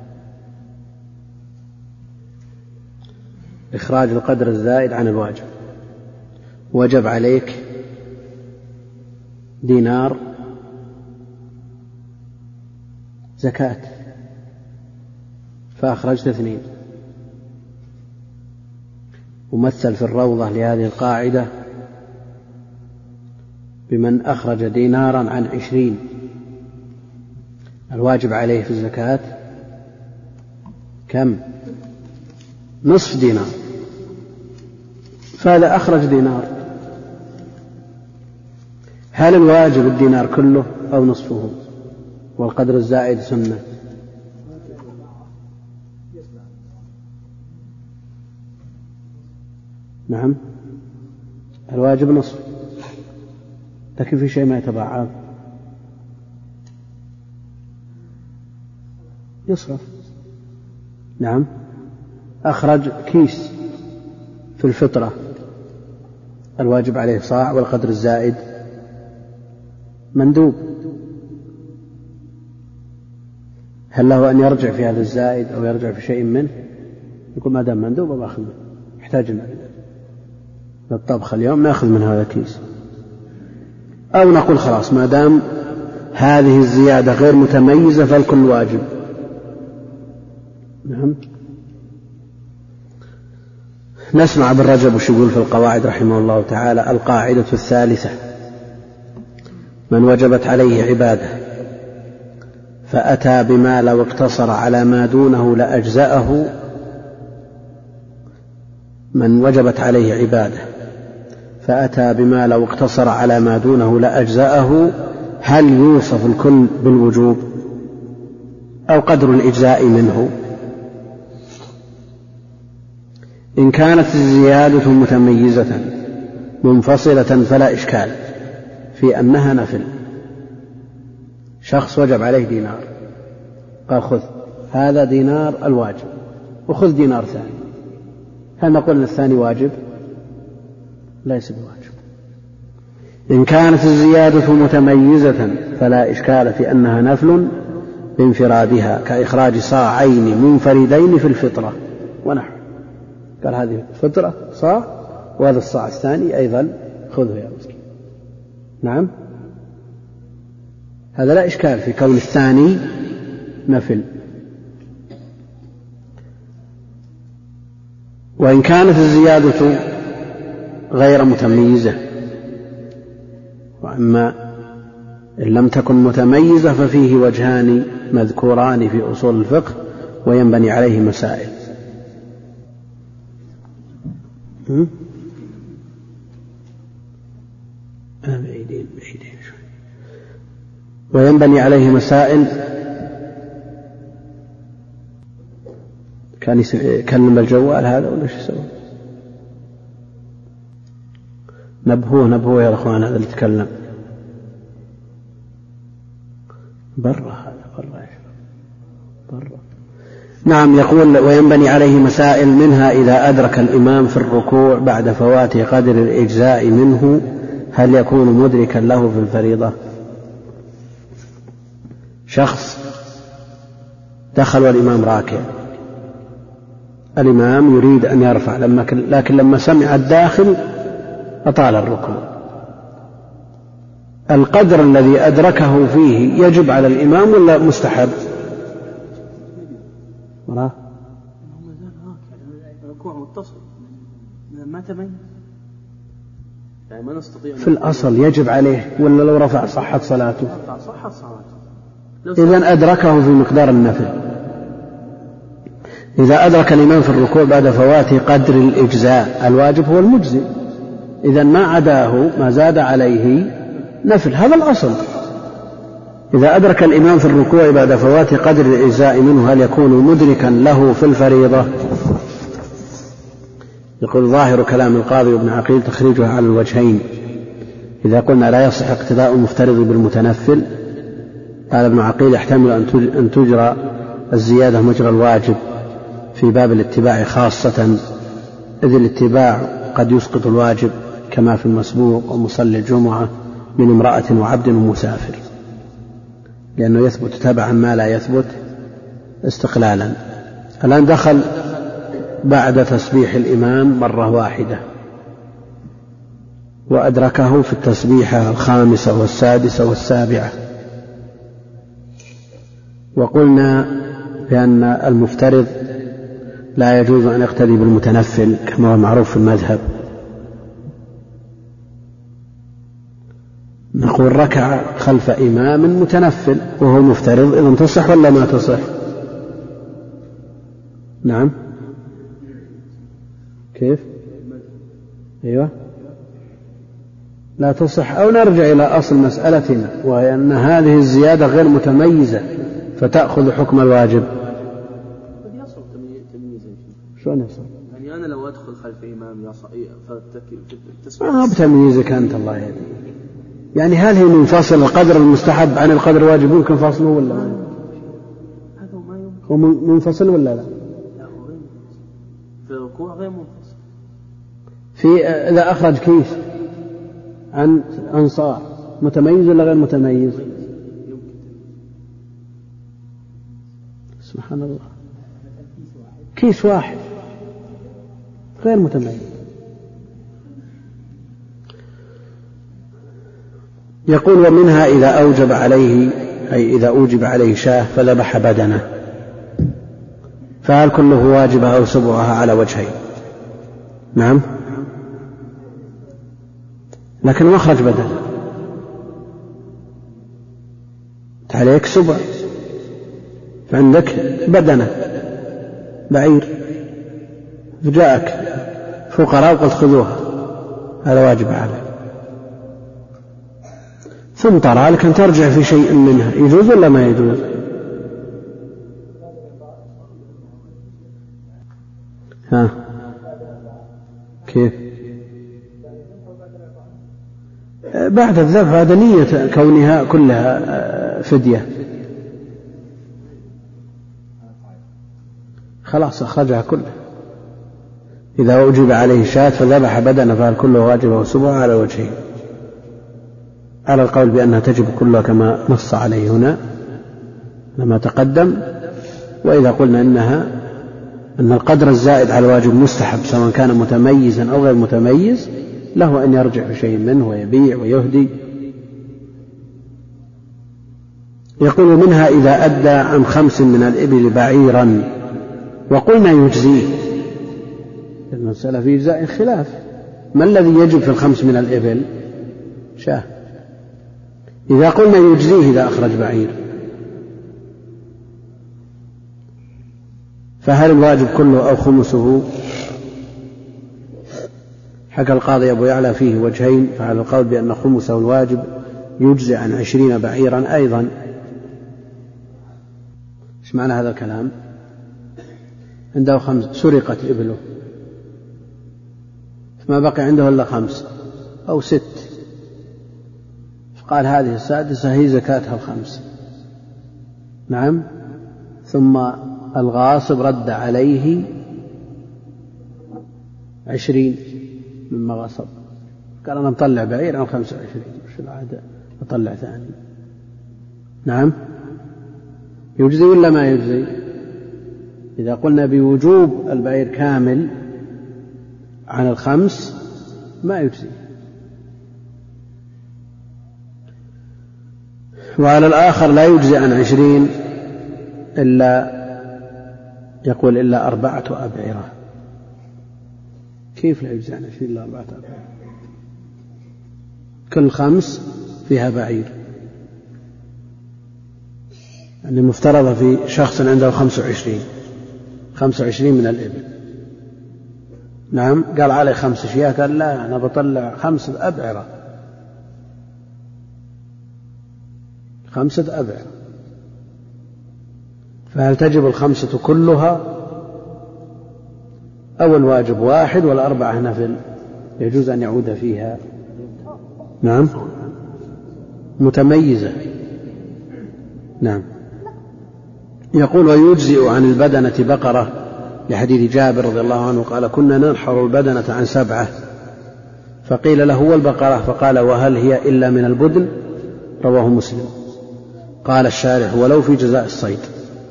إخراج القدر الزائد عن الواجب، وجب عليك دينار زكاة فأخرجت اثنين. ومثل في الروضة لهذه القاعدة بمن أخرج دينارا عن عشرين، الواجب عليه في الزكاة كم؟ نصف دينار، فهذا أخرج دينار هل الواجب الدينار كله أو نصفه والقدر الزائد سنة؟ نعم الواجب نصف، لكن في شيء ما يتباعد يصرف. نعم أخرج كيس في الفطرة، الواجب عليه صاع والقدر الزائد مندوب، هل له أن يرجع في هذا الزائد أو يرجع في شيء منه؟ يقول ما دام مندوب باخذ منه، يحتاج للطبخ اليوم ناخذ من هذا الكيس. أو نقول خلاص ما دام هذه الزيادة غير متميزة فالكل واجب. نعم. نسمع ابن رجب وش يقول في القواعد رحمه الله تعالى: القاعدة الثالثة: من وجبت عليه عبادة فأتى بما لو اقتصر على ما دونه لأجزأه من وجبت عليه عبادة فأتى بما لو اقتصر على ما دونه لأجزأه، هل يوصف الكل بالوجوب أو قدر الإجزاء منه؟ إن كانت الزيادة متميزة منفصلة فلا إشكال في أنها نفل. شخص وجب عليه دينار، قال خذ هذا دينار الواجب وخذ دينار ثاني، هل نقول أن الثاني واجب؟ ليس بواجب. إن كانت الزيادة متميزة فلا إشكال في أنها نفل بانفرادها، كإخراج صاعين منفردين في الفطرة ونحو. قال هذه الفطرة صاع وهذا الصاع الثاني أيضا خذه يا مسكين. نعم هذا لا إشكال في كون الثاني نفل. وإن كانت الزيادة غير متميزة، وأما إن لم تكن متميزة ففيه وجهان مذكوران في أصول الفقه وينبني عليه مسائل. بعيدين بعيدين وينبني عليه مسائل. كان يكلم الجوال هذا ولا شو يسوي؟ نبهوه نبهوه يا اخوان، هذا اللي يتكلم برا، هذا برا برا. نعم يقول: وينبني عليه مسائل، منها إذا أدرك الإمام في الركوع بعد فوات قدر الإجزاء منه هل يكون مدركا له في الفريضة؟ شخص دخل والإمام راكع، الإمام يريد أن يرفع لما لكن لما سمع الداخل أطال الركوع، القدر الذي أدركه فيه يجب على الإمام ولا مستحب؟ مراه الركوع متصل ما تبين، يعني ما نستطيع في الأصل يجب عليه ولا لو رفع صحت صلاته؟ صحت صلاته إذن أدركه في مقدار النفل. إذا أدرك الإمام في الركوع بعد فوات قدر الإجزاء الواجب هو المجزي، إذن ما عداه ما زاد عليه نفل، هذا الأصل. إذا أدرك الإمام في الركوع بعد فوات قدر الإجزاء منه هل يكون مدركا له في الفريضة؟ يقول: ظاهر كلام القاضي وابن عقيل تخريجها على الوجهين. إذا قلنا لا يصح اقتداء المفترض بالمتنفل، قال ابن عقيل: يحتمل أن تجرى الزيادة مجرى الواجب في باب الاتباع خاصة، إذ الاتباع قد يسقط الواجب كما في المسبوق ومصلي الجمعة من امرأة وعبد ومسافر، لأنه يثبت تبعا ما لا يثبت استقلالا. الآن دخل بعد تسبيح الإمام مرة واحدة وأدركه في التسبيحة الخامسة والسادسة والسابعة، وقلنا بأن المفترض لا يجوز أن يقتدي بالمتنفل كما هو معروف في المذهب. نقول: ركع خلف إمام متنفل وهو مفترض، إذن تصح ولا ما تصح؟ نعم كيف؟ أيوة لا تصح، أو نرجع إلى أصل مسألتنا وهي أن هذه الزيادة غير متميزة فتأخذ حكم الواجب. قد يصل تمييزا. شلون يصل؟ يعني أنا لو أدخل خلف إمام فالتسمية ما بتمييزك أنت الله يهديك. يعني هل هي منفصل القدر المستحب عن القدر الواجب يمكن فصله ولا ما يمكن؟ هذا ما يمكن. هو منفصل ولا لا؟ لا هو غير منفصل. في الركوع غير منفصل. في إذا أخرج كيس عن أنصاع متميز ولا غير متميز؟ سبحان الله، كيس واحد غير متميز. يقول ومنها إذا أوجب عليه، أي إذا أوجب عليه شاة فذبح بدنه، فهل كله واجبة أو سبعها على وجهين؟ نعم، لكن ما أخرج بدنه، عليك سبع، فعندك بدنه بعير، فجاءك فقراء وقلت خذوها، هذا واجب عليه، ثم ترى لك أن ترجع في شيء منها، يجوز ولا ما يجوز؟ ها كيف؟ بعد الذبح هذا نية كونها كلها فدية، خلاص أخرجها كلها. إذا أوجب عليه شاة فذبح بدنه فهل كله واجب وسبعه على وجهين، على القول بأنها تجب كلها كما نص عليه هنا لما تقدم. وإذا قلنا إنها أن القدر الزائد على الواجب مستحب سواء كان متميزا أو غير متميز، له أن يرجع بشيء منه ويبيع ويهدي. يقول منها إذا أدى عن خمس من الإبل بعيرا، وقلنا يجزيه، المسألة في إجزاء خلاف، ما الذي يجب في الخمس من الإبل؟ شاه. إذا قلنا يجزيه إذا أخرج بعير، فهل الواجب كله أو خمسه؟ حكى القاضي أبو يعلى فيه وجهين، فعلى القول بأن خمسه الواجب يجزي عن عشرين بعيرا أيضا. إيش معنى هذا الكلام؟ عنده خمس، سرقت إبله ما بقي عنده إلا خمس أو ست، قال هذه السادسة هي زكاتها الخمس. نعم، ثم الغاصب رد عليه عشرين مما غصب، قال أنا مطلع بعير عن خمسة وعشرين، مش العادة أطلع ثاني. نعم، يجزي ولا ما يجزي؟ إذا قلنا بوجوب البعير كامل عن الخمس ما يجزي. وعلى الآخر لا يجزي عن عشرين إلا يقول إلا أربعة أبعرة. كيف لا يجزي عن عشرين إلا أربعة أبعرة؟ كل خمس فيها بعير، يعني مفترضة في شخص عنده خمس وعشرين خمس وعشرين من الإبل. نعم، قال عليه خمس أشياء، قال لا أنا بطلع خمسة أبعرة، خمسة أبعرة، فهل تجب الخمسة كلها أو الواجب واحد والأربعة نفل؟ يجوز أن يعود فيها. نعم، متميزة. نعم. يقول ويجزئ عن البدنة بقرة، لحديث جابر رضي الله عنه قال كنا ننحر البدنة عن سبعة، فقيل له هو البقرة، فقال وهل هي إلا من البدن؟ رواه مسلم. قال الشارح ولو في جزاء الصيد،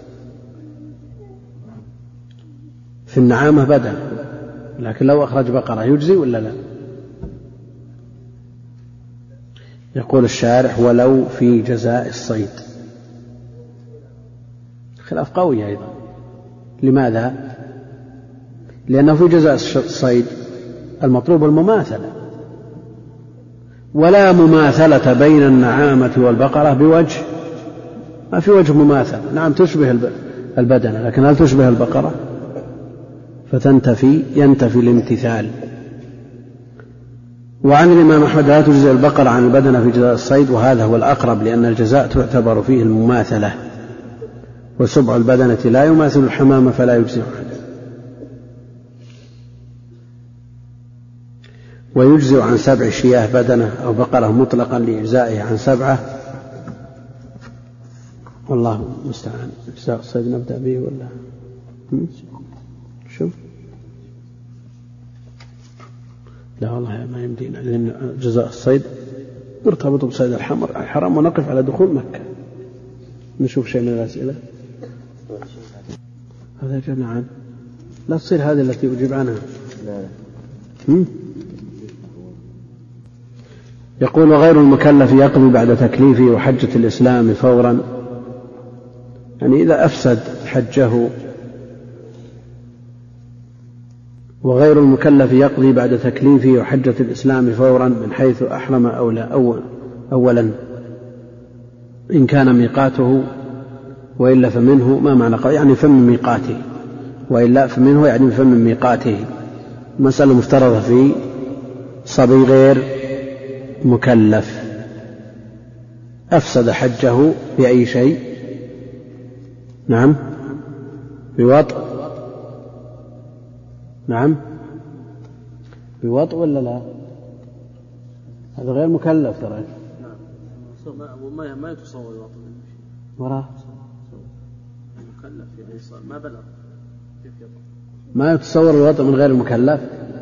في النعامة بدن، لكن لو أخرج بقرة يجزي ولا لا؟ يقول الشارح ولو في جزاء الصيد، خلاف قوي أيضا. لماذا؟ لأنه في جزاء الصيد المطلوب المماثلة، ولا مماثلة بين النعامة والبقرة بوجه، ما في وجه مماثلة. نعم تشبه البدنة، لكن هل تشبه البقرة؟ فتنتفي ينتفي الامتثال. وعن الإمام أحمد لا تجزئ البقرة عن البدنة في جزاء الصيد، وهذا هو الأقرب، لأن الجزاء تعتبر فيه المماثلة، وسبع البدنة لا يماثل الحمامة فلا يجزئ عنه. ويجزئ عن سبع شياه بدنة أو بقرة مطلقا لإجزائه عن سبعة، والله المستعان. جزاء الصيد نبدأ به ولا شوف؟ لا والله ما يمدينا، لأن جزاء الصيد مرتبط بصيد الحمر الحرام، ونقف على دخول مكة. نشوف شيء من الأسئلة. هذا جماعة لا تصير هذه التي أجيب عنها. لا. يقول: وغير المكلف يقضي بعد تكليفه وحجة الإسلام فورا، يعني إذا أفسد حجه. وغير المكلف يقضي بعد تكليفه وحجة الإسلام فورا من حيث أحرم أو لا. أول أولا إن كان ميقاته، وإلا فمنه. ما معنى قضي؟ يعني فمن ميقاته، وإلا فمنه يعني فمن ميقاته. مسألة مفترضة في صبي غير مكلف أفسد حجه بأي شيء؟ نعم بوطء. نعم بوطء ولا لا؟ هذا غير مكلف ترى. ما ما يتصور الوطء وراه مكلف يعني ما بلغ. كيف يطأ؟ ما يتصور الوطء من غير المكلف.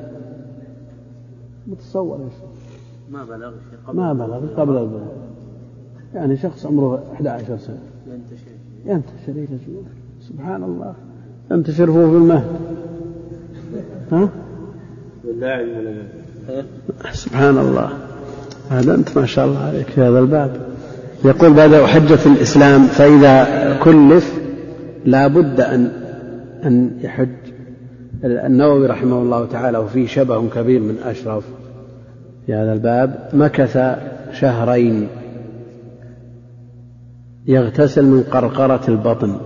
متصور ايش؟ ما بلغ ما بلغ قبل البلوغ، يعني شخص عمره أحد عشر سنة ينتشر ينتشر إلى جنوب. سبحان الله، ينتشر هو في المهد. ها؟ واللاعب ولا سبحان الله. هذا أنت ما شاء الله عليك في هذا الباب. يقول: بعد حجة الإسلام، فإذا كلف لا بد أن أن يحج. النووي رحمه الله تعالى وفيه شبه كبير من أشرف في هذا الباب، مكث شهرين يغتسل من قرقرة البطن.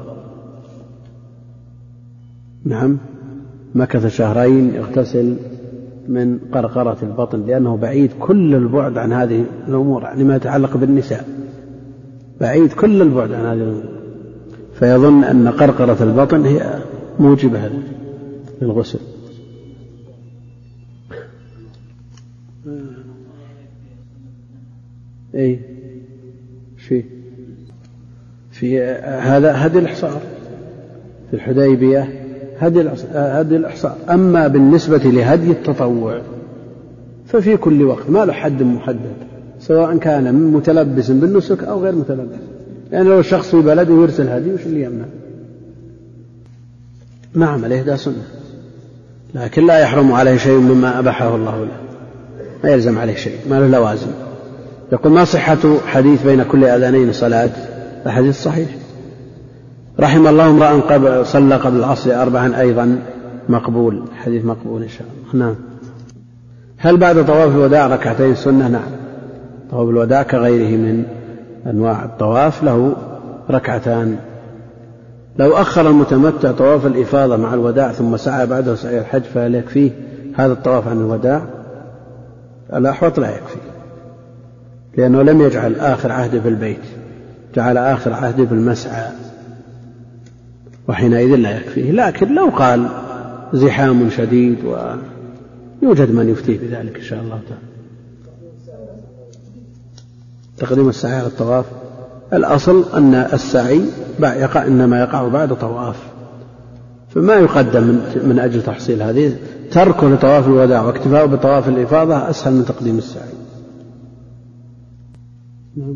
نعم مكث شهرين يغتسل من قرقرة البطن، لأنه بعيد كل البعد عن هذه الأمور، يعني ما يتعلق بالنساء، بعيد كل البعد عن هذه الأمور، فيظن أن قرقرة البطن هي موجبة للغسل. أي شيء في هذا هدي الإحصار في الحديبية، هدي الإحصار. أما بالنسبة لهدي التطوع ففي كل وقت ما له حد محدد، سواء كان متلبس بالنسك أو غير متلبس. يعني لو الشخص في بلده يرسل هدي وش اللي يمنع؟ نعم الإهداء سنة، لكن لا يحرم عليه شيء مما أباحه الله له، ما يلزم عليه شيء، ما له لوازم. يقول: ما صحة حديث بين كل أذانين صلاة؟ الحديث صحيح. رحم الله امرأ قبل صلى قبل العصر أربعا أيضا مقبول، حديث مقبول إن شاء الله. نعم. هل بعد طواف الوداع ركعتين سنة؟ نعم، طواف الوداع كغيره من أنواع الطواف له ركعتان. لو أخر المتمتع طواف الإفاضة مع الوداع ثم سعى بعده سعي الحج فهل يكفيه هذا الطواف عن الوداع؟ الأحوط لا يكفي، لأنه لم يجعل آخر عهده بالبيت، جعل آخر عهده بالمسعى، وحينئذ لا يكفيه. لكن لو قال زحام شديد ويوجد من يفتيه بذلك إن شاء الله تعالى. تقديم السعي على الطواف، الأصل أن السعي يقع إنما يقع بعد طواف، فما يقدم من أجل تحصيل هذه. تركه لطواف الوداع واكتفاءه بطواف الإفاضة أسهل من تقديم السعي. نعم.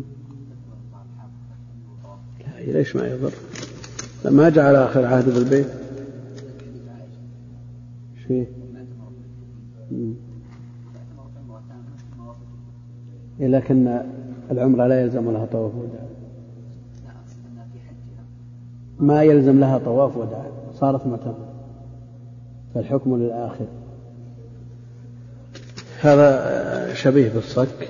لا ليش ما يضر؟ لما جعل آخر عهد بالبيت شيء. لكن العمرة لا يلزم لها طواف وداع، ما يلزم لها طواف وداع، صارت معتمرة، فالحكم للآخر. هذا شبيه بالصك.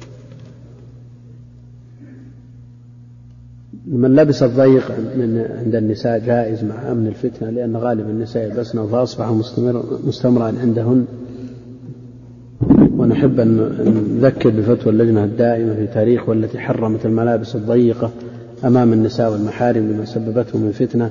من لبس الضيق من عند النساء جائز مع أمن الفتنة، لأن غالب النساء يلبسن فأصبح مستمرا عندهن، ونحب أن نذكر بفتوى اللجنة الدائمة في تاريخ والتي حرمت الملابس الضيقة أمام النساء والمحارم لما سببته من فتنة.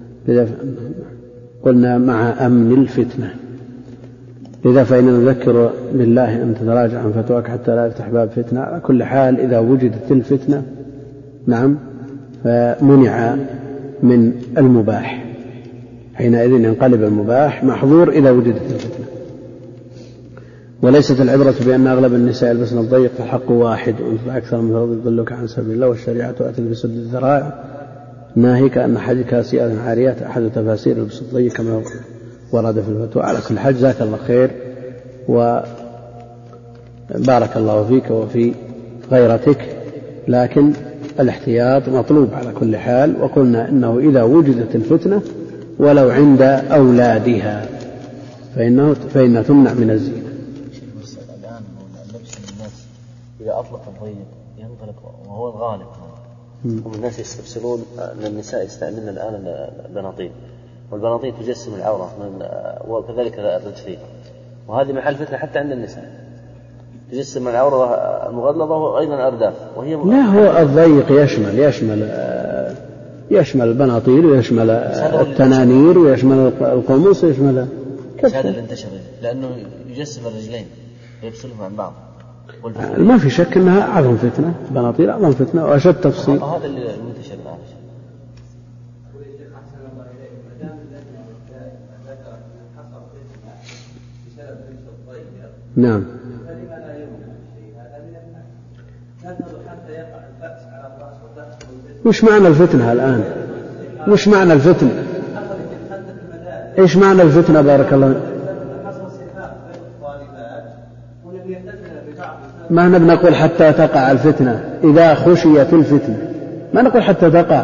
قلنا مع أمن الفتنة. لذا فإننا نذكر بالله أن تتراجع عن فتواك حتى لا يفتح باب فتنة. على كل حال إذا وجدت الفتنة نعم فمنع من المباح، حينئذ ينقلب المباح محظور إذا وجدت الفتنة. وليست العبرة بأن أغلب النساء يلبسن الضيق فالحق واحد فأكثر من فرض يضلك عن سبيل الله والشريعة تؤتي بسد الذرائع ناهيك أن حج كاسيات عاريات أحد تفاسير لبس الضيق كما ورد في الفتوى. على كل حال جزاك الله خير وبارك الله فيك وفي غيرتك، لكن الاحتياط مطلوب على كل حال. وقلنا إنه إذا وجدت الفتنة ولو عند أولادها فإنه فإنها تمنع من الزينة. الآن اللبس الناس إذا أطلق الضيق ينطلق وهو الغالب، هم الناس يستفسرون أن النساء يستعملن الآن البناطيل، والبناطيل تجسم العورة وكذلك الرجلين، وهذه محل فتنة حتى عند النساء، تجسم العورة المغلظة وأيضا الأرداف. وهي لا، هو الضيق يشمل يشمل يشمل البناطيل ويشمل التنانير ويشمل القميص ويشمل هذا اللي انتشر لأنه يجسم الرجلين ويفصلهم عن بعض. ما في شك أنها أعظم فتنة، بناطيل أعظم فتنة وأشد تفصيل. هذا اللي منتشر الآن. نعم. وش معنى الفتنة الآن؟ وش معنى الفتنة؟ إيش معنى الفتنة بارك الله؟ ما نبي نقول حتى تقع الفتنة، إذا خشيت الفتنة ما نقول حتى تقع.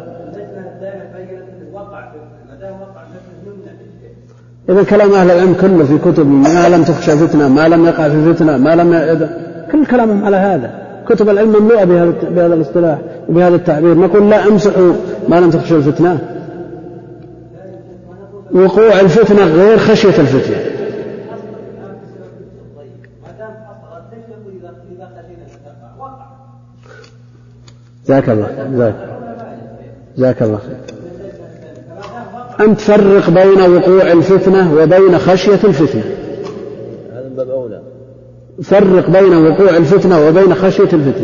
إذا كلام أهل العلم كله في كتب ما لم تخشى فتنة، ما لم يقع في فتنة، ما لم ي... كل كلامهم على هذا. كتب العلم مملوءة بهذا الاصطلاح وبهذا التعبير. نقول لا امسحوا ما لم تخشى الفتنة. وقوع الفتنة غير خشية الفتنة. جزاك الله جزاك جزاك الله خير. أن تفرق بين وقوع الفتنة وبين خشية الفتنة. هذا من باب أولى. فرق بين وقوع الفتنة وبين خشية الفتنة.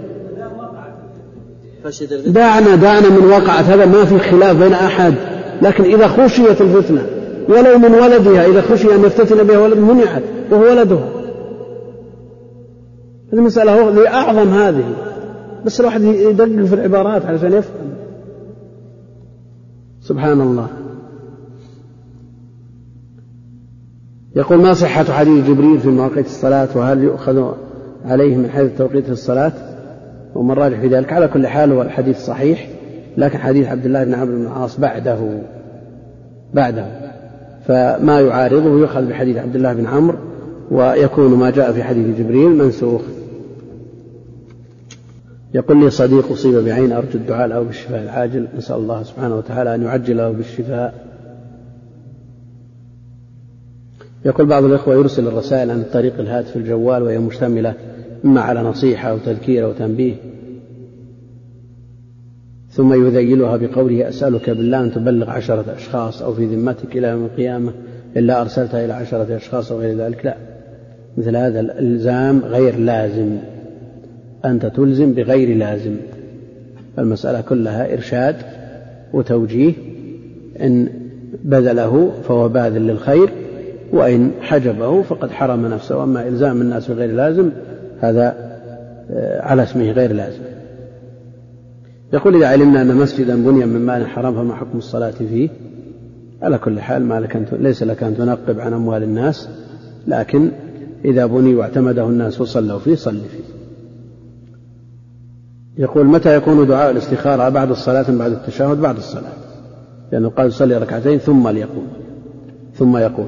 دعنا دعنا من وقعت، هذا ما في خلاف بين أحد. لكن إذا خشيت الفتنة ولو من ولدها، إذا خشي أن يفتتن بها ولد منعت وهو ولدها، هذه المسألة أعظم هذه. بس الواحد يدقق في العبارات علشان يفهم. سبحان الله. يقول ما صحة حديث جبريل في مواقيت الصلاة، وهل يؤخذ عليه من حيث توقيت الصلاة، ومن راجح في ذلك؟ على كل حال هو الحديث صحيح، لكن حديث عبد الله بن عمرو بن العاص بعده بعده فما يعارضه يؤخذ بحديث عبد الله بن عمرو، ويكون ما جاء في حديث جبريل منسوخ. يقول لي صديق أصيب بعين أرجو الدعاء له بالشفاء العاجل، نسأل الله سبحانه وتعالى أن يعجل له بالشفاء. يقول بعض الإخوة يرسل الرسائل عن طريق الهاتف الجوال وهي مشتملة إما على نصيحة أو تذكير أو تنبيه، ثم يذيلها بقوله أسألك بالله أن تبلغ عشرة أشخاص أو في ذمتك إلى يوم القيامة إلا أرسلتها إلى عشرة أشخاص أو غير ذلك. لا، مثل هذا الإلزام غير لازم، أنت تلزم بغير لازم. المسألة كلها إرشاد وتوجيه، إن بذله فهو باذل للخير، وإن حجبه فقد حرم نفسه. وأما إلزام الناس بغير لازم هذا على اسمه غير لازم. يقول إذا علمنا أن مسجدا بني من مال حرام فما حكم الصلاة فيه؟ على كل حال ما لك أن ليس لك أن تنقب عن أموال الناس، لكن إذا بني واعتمده الناس وصلوا فيه صل فيه. يقول متى يكون دعاء الاستخارة؟ بعد الصلاة بعد التشهد بعد الصلاة، لأنه قال صلي ركعتين ثم ليقول ثم يقول.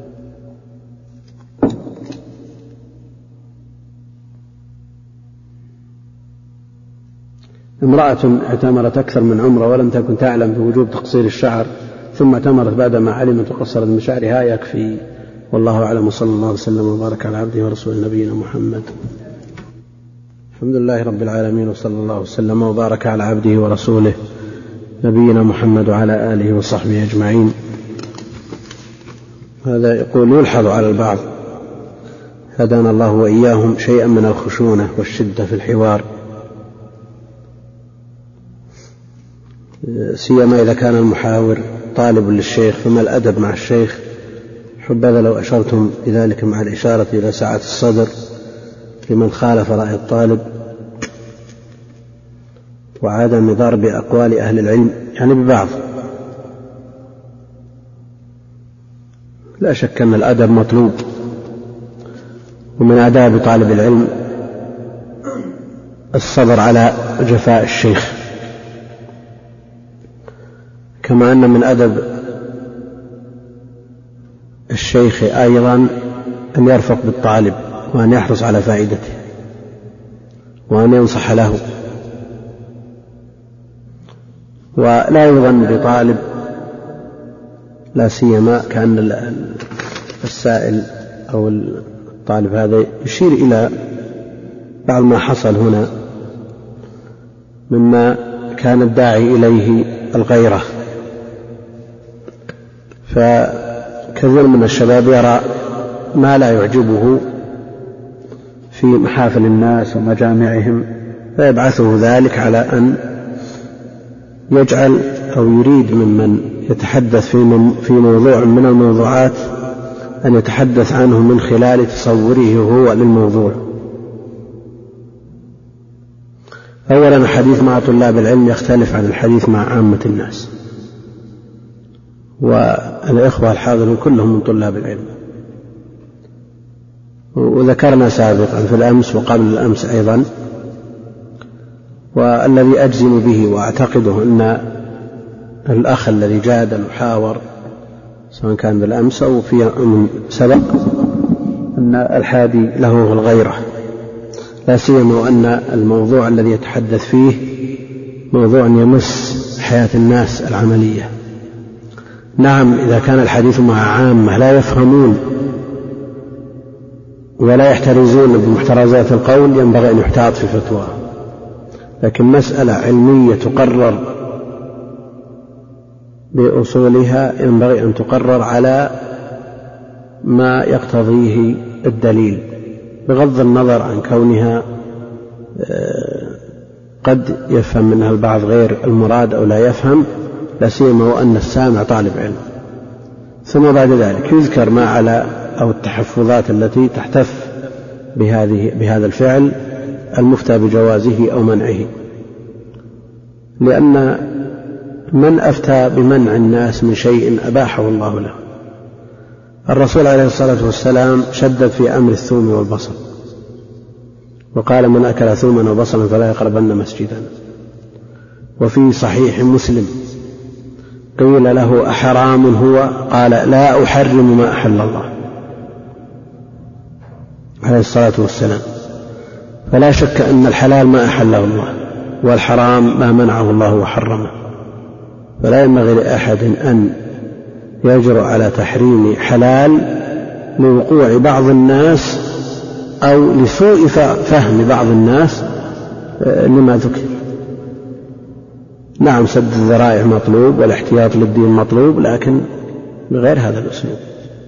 امرأة اعتمرت أكثر من عمرة ولم تكن تعلم بوجوب تقصير الشعر، ثم اعتمرت بعدما علمت وقصرت من شعرها، يكفي والله أعلم، وصلى الله وسلم وبارك على عبده ورسوله نبينا محمد. الحمد لله رب العالمين، وصلى الله وسلم وبارك على عبده ورسوله نبينا محمد وعلى آله وصحبه أجمعين. هذا يقول: يلحظ على البعض هدانا الله وإياهم شيئا من الخشونة والشدة في الحوار، سيما إذا كان المحاور طالب للشيخ، فما الأدب مع الشيخ؟ حبذا لو أشرتم بذلك مع الإشارة إلى سعة الصدر لمن خالف رأي الطالب، وعدم ضرب أقوال أهل العلم، يعني ببعض. لا شك أن الأدب مطلوب، ومن آداب طالب العلم الصبر على جفاء الشيخ، كما أن من أدب الشيخ أيضا أن يرفق بالطالب، وأن يحرص على فائدته، وأن ينصح له، ولا يظن بطالب، لا سيما كأن السائل أو الطالب هذا يشير إلى بعض ما حصل هنا مما كان الداعي إليه الغيرة. فكثير من الشباب يرى ما لا يعجبه في محافل الناس ومجامعهم، فيبعثه ذلك على أن يجعل أو يريد ممن يتحدث في موضوع من الموضوعات أن يتحدث عنه من خلال تصوره هو للموضوع. أولا، الحديث مع طلاب العلم يختلف عن الحديث مع عامة الناس، والإخوة الحاضرين كلهم من طلاب العلم. وذكرنا سابقا في الأمس وقبل الأمس أيضا، والذي أجزم به وأعتقده أن الأخ الذي جادل وحاور سواء كان بالأمس أو في من سبق أن الحادي له الغيرة، لا سيما وأن الموضوع الذي يتحدث فيه موضوع يمس حياة الناس العملية. نعم، إذا كان الحديث مع عامة لا يفهمون ولا يحترزون بمحترزات القول ينبغي أن يحتاط في فتواه، لكن مسألة علمية تقرر بأصولها ينبغي أن تقرر على ما يقتضيه الدليل، بغض النظر عن كونها قد يفهم منها البعض غير المراد أو لا يفهم، لا سيما وأن السامع طالب علم. ثم بعد ذلك يذكر ما على أو التحفظات التي تحتف بهذه بهذا الفعل المفتى بجوازه أو منعه، لأن من أفتى بمنع الناس من شيء أباحه الله له. الرسول عليه الصلاة والسلام شدد في أمر الثوم والبصل، وقال: من أكل ثوما وبصلا فلا يقربن مسجدنا. وفي صحيح مسلم قيل له: أحرام هو؟ قال: لا أحرم ما أحل الله، عليه الصلاة والسلام. فلا شك أن الحلال ما أحله الله، والحرام ما منعه الله وحرمه، فلا ينبغي لأحد أن يجرؤ على تحريم حلال لوقوع بعض الناس أو لسوء فهم بعض الناس لما ذكر. نعم، سد الذرائع مطلوب والاحتياط للدين مطلوب، لكن بغير هذا الأسلوب.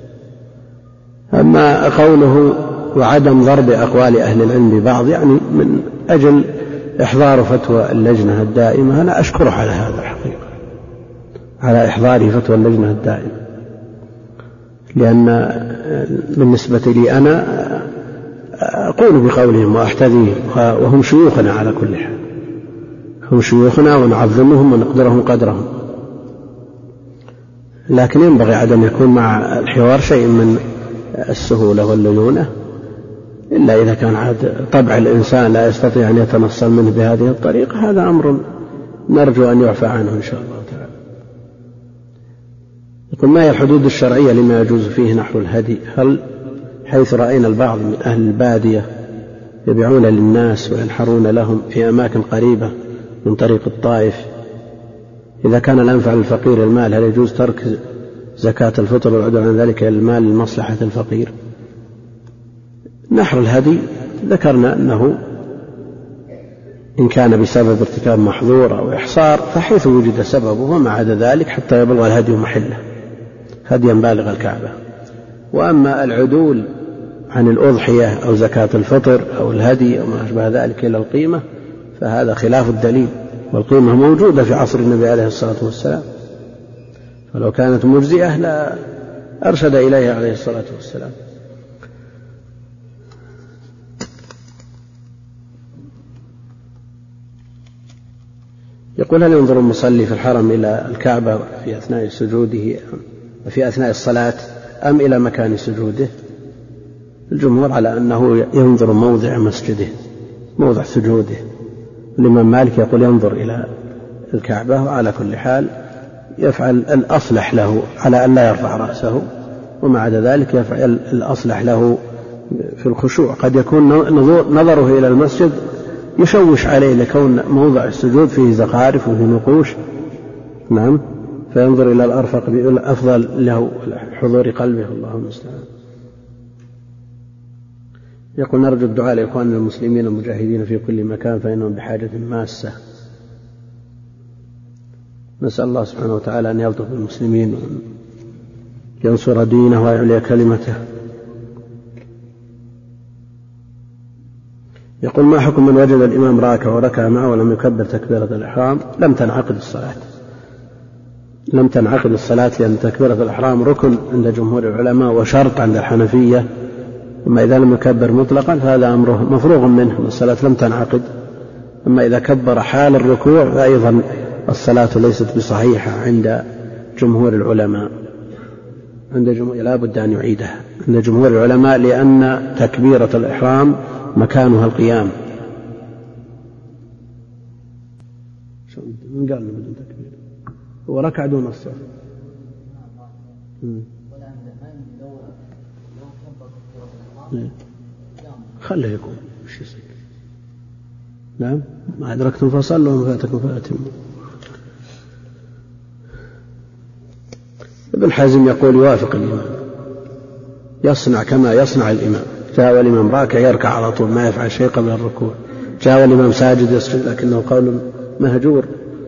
أما قوله وعدم ضرب أقوال أهل العلم ببعض، يعني من أجل إحضار فتوى اللجنة الدائمة، أنا أشكره على هذا الحقيقة، على إحضار فتوى اللجنة الدائمة، لأن بالنسبة لي أنا أقول بقولهم وأحتذيهم، وهم شيوخنا على كل حال، هم شيوخنا ونعظمهم ونقدرهم قدرهم، لكن ينبغي عدم يكون مع الحوار شيء من السهولة والليونة، إلا إذا كان عاد طبع الإنسان لا يستطيع أن يتنصل منه بهذه الطريقة، هذا أمر نرجو أن يعفى عنه إن شاء الله تعالى. يقول: ما هي الحدود الشرعية لما يجوز فيه نحو الهدي؟ هل حيث رأينا البعض من أهل البادية يبيعون للناس وينحرون لهم في أماكن قريبة من طريق الطائف، إذا كان الأنفع للفقير المال، هل يجوز ترك زكاة الفطر والعدل عن ذلك المال لمصلحة الفقير. نحر الهدي ذكرنا أنه إن كان بسبب ارتكاب محظور أو إحصار فحيث وجد سببه، وما عدا ذلك حتى يبلغ الهدي محله هديا بالغ الكعبة. وأما العدول عن الأضحية أو زكاة الفطر أو الهدي أو ما أشبه ذلك إلى القيمة فهذا خلاف الدليل، والقيمة موجودة في عصر النبي عليه الصلاة والسلام، فلو كانت مجزئة لا أرشد إليها عليه الصلاة والسلام. يقول: هل ينظر المصلي في الحرم إلى الكعبة في أثناء سجوده في أثناء الصلاة أم إلى مكان سجوده؟ الجمهور على أنه ينظر موضع مسجده موضع سجوده. الإمام مالك يقول ينظر إلى الكعبة، وعلى كل حال يفعل الأصلح له على أن لا يرفع رأسه، وما عدا ذلك يفعل الأصلح له في الخشوع. قد يكون نظره إلى المسجد يشوش عليه لكون موضع السجود فيه زخارف وفيه نقوش، نعم، فينظر إلى الأرفق أفضل له حضور قلبه، الله المستعان. يقول: نرجو الدعاء لإخواننا المسلمين المجاهدين في كل مكان فإنهم بحاجة ماسة. نسأل الله سبحانه وتعالى أن يلطف بالمسلمين وأن ينصر دينه ويعلي كلمته. يقول: ما حكم من وجد الإمام راكع وركع معه ولم يكبر تكبيرة الإحرام؟ لم تنعقد الصلاة لم تنعقد الصلاة لأن تكبيرة الإحرام ركن عند جمهور العلماء وشرط عند الحنفية، أما إذا لم يكبر مطلقا فهذا أمره مفروغ منه، الصلاة لم تنعقد. أما إذا كبر حال الركوع فأيضا الصلاة ليست بصحيحة عند جمهور العلماء، عند جمهور لا بد أن يعيدها عند جمهور العلماء، لأن تكبيرة الإحرام مكانها القيام. من قال بدون تكبير؟ هو ركع دون الصف. خله يكون وش يصير؟ نعم، ما أدركتم فصلوا وما فاتكم فأتموا. ابن حزم يقول يوافق الإمام، يصنع كما يصنع الإمام. جاء والإمام راكع يركع على طول، ما يفعل شيء قبل الركوع. جاء والإمام ساجد يسجد، لكنه قول مهجور.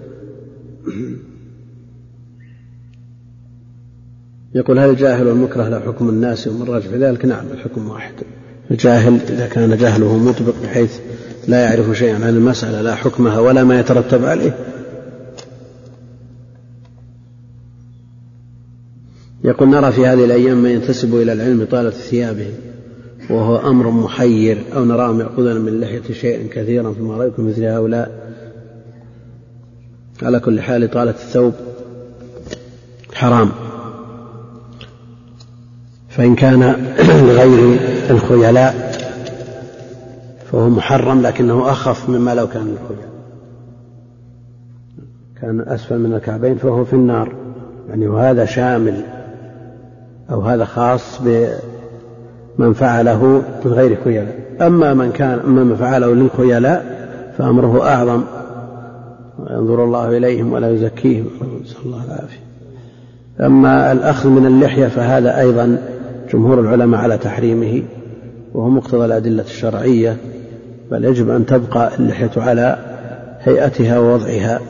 يقول: هل الجاهل والمكره له حكم الناس ومن راجع في ذلك؟ نعم، الحكم واحد. الجاهل إذا كان جهله مطبق بحيث لا يعرف شيئا عن المسألة لا حكمها ولا ما يترتب عليه. يقول: نرى في هذه الأيام من ينتسب إلى العلم طالة ثيابهم وهو أمر محير، أو نراهم يأخذون من اللحية شيئا كثيرا، فما رأيكم مثل هؤلاء؟ على كل حال طالة الثوب حرام، فإن كان لغير الخيلاء فهو محرم، لكنه أخف مما لو كان الخيلاء. كان أسفل من الكعبين فهو في النار يعني، وهذا شامل أو هذا خاص بمن فعله من غير خيلاء. أما من كان أما من فعله للخيلاء فأمره أعظم، وينظر الله إليهم ولا يزكيهم، نسأل الله العافية. أما الأخذ من اللحية فهذا أيضا جمهور العلماء على تحريمه، وهو مقتضى الأدلة الشرعية، بل يجب أن تبقى اللحية على هيئتها ووضعها.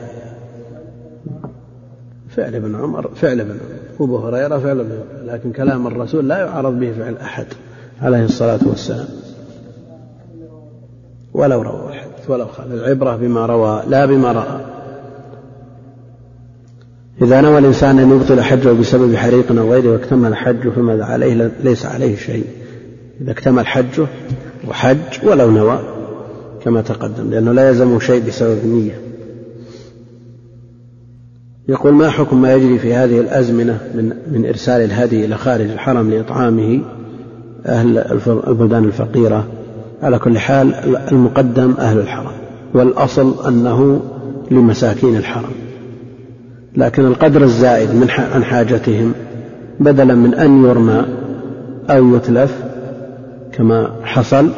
فعل ابن عمر فعل ابن عمر وابو هريرة فعل ابن عمر، لكن كلام الرسول لا يعارض به فعل أحد عليه الصلاة والسلام، ولو روى الحديث ولو خالف. العبرة بما روى لا بما رأى. إذا نوى الإنسان أن يبطل حجه بسبب حريق أو غيره واكتمل حجه فماذا عليه؟ ليس عليه شيء إذا اكتمل حجه وحج ولو نوى كما تقدم، لأنه لا يلزمه شيء بسبب النية. يقول: ما حكم ما يجري في هذه الأزمنة من, من إرسال الهدي إلى خارج الحرم لإطعامه أهل البلدان الفقيرة؟ على كل حال المقدم أهل الحرم، والأصل أنه لمساكين الحرم، لكن القدر الزائد من عن حاجتهم بدلا من أن يرمى أو يتلف كما حصل،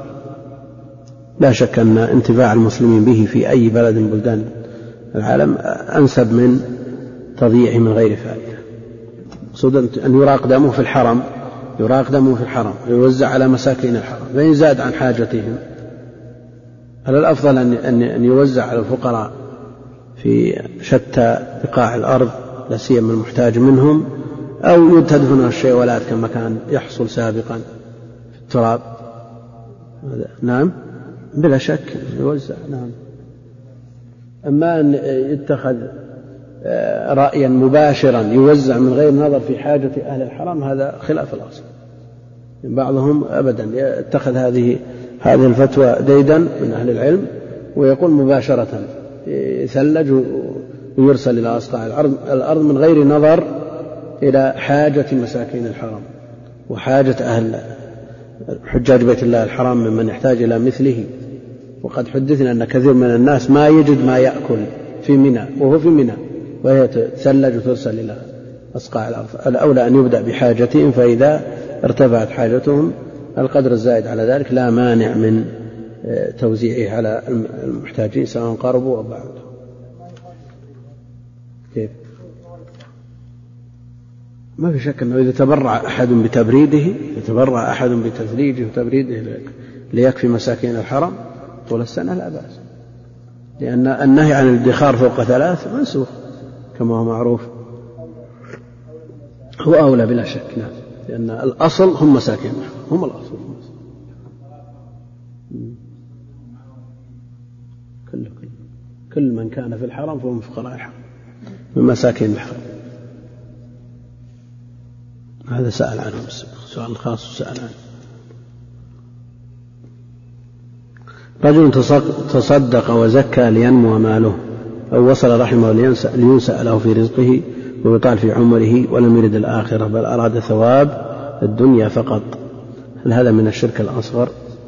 لا شك أن انتفاع المسلمين به في أي بلد من بلدان العالم أنسب من تضييعه من غير فائدة. مقصود أن يراق دمه في الحرم، يراق دمه في الحرم ويوزع على مساكين الحرم، فإن زاد عن حاجتهم على الأفضل أن يوزع على الفقراء في شتى بقاع الأرض لا سيما المحتاج منهم، أو يدفن الشيولات كما كان يحصل سابقا في التراب. نعم بلا شك يوزع. نعم. أما أن يتخذ رأيا مباشرا يوزع من غير نظر في حاجة أهل الحرم هذا خلاف الأصل. بعضهم أبدا يتخذ هذه هذه الفتوى ديدا من أهل العلم ويقول مباشرة يثلج ويرسل إلى أصقاع الأرض من غير نظر إلى حاجة مساكين الحرم وحاجة أهل حجاج بيت الله الحرام ممن يحتاج إلى مثله. وقد حدثنا أن كثير من الناس ما يجد ما يأكل في منى وهو في منى وهي تثلج وترسل إلى أصقاع الأرض. الأولى أن يبدأ بحاجتهم، فإذا ارتفعت حاجتهم القدر الزائد على ذلك لا مانع من توزيعه على المحتاجين سواء قربوا أو بعدوا. كيف؟ ما في شك أنه إذا تبرع أحد بتبريده يتبرع أحد بتثليجه وتبريده ليكفي مساكين الحرم طول السنة لا بأس، لأن النهي عن الادخار فوق ثلاث منسوخ كما هو معروف. هو أولى بلا شك. نعم. لأن الأصل هم مساكين هم الأصل كل كل كل من كان في الحرم فهم فقراء الحرم من مساكين الحرم. هذا سأل عنه سؤال خاص سأل عنه. رجل تصدق وزكى لينمو ماله أو وصل رحمه لينسأ له في رزقه ويطال في عمره ولم يرد الآخرة بل أراد ثواب الدنيا فقط، هل هذا من الشرك الأصغر؟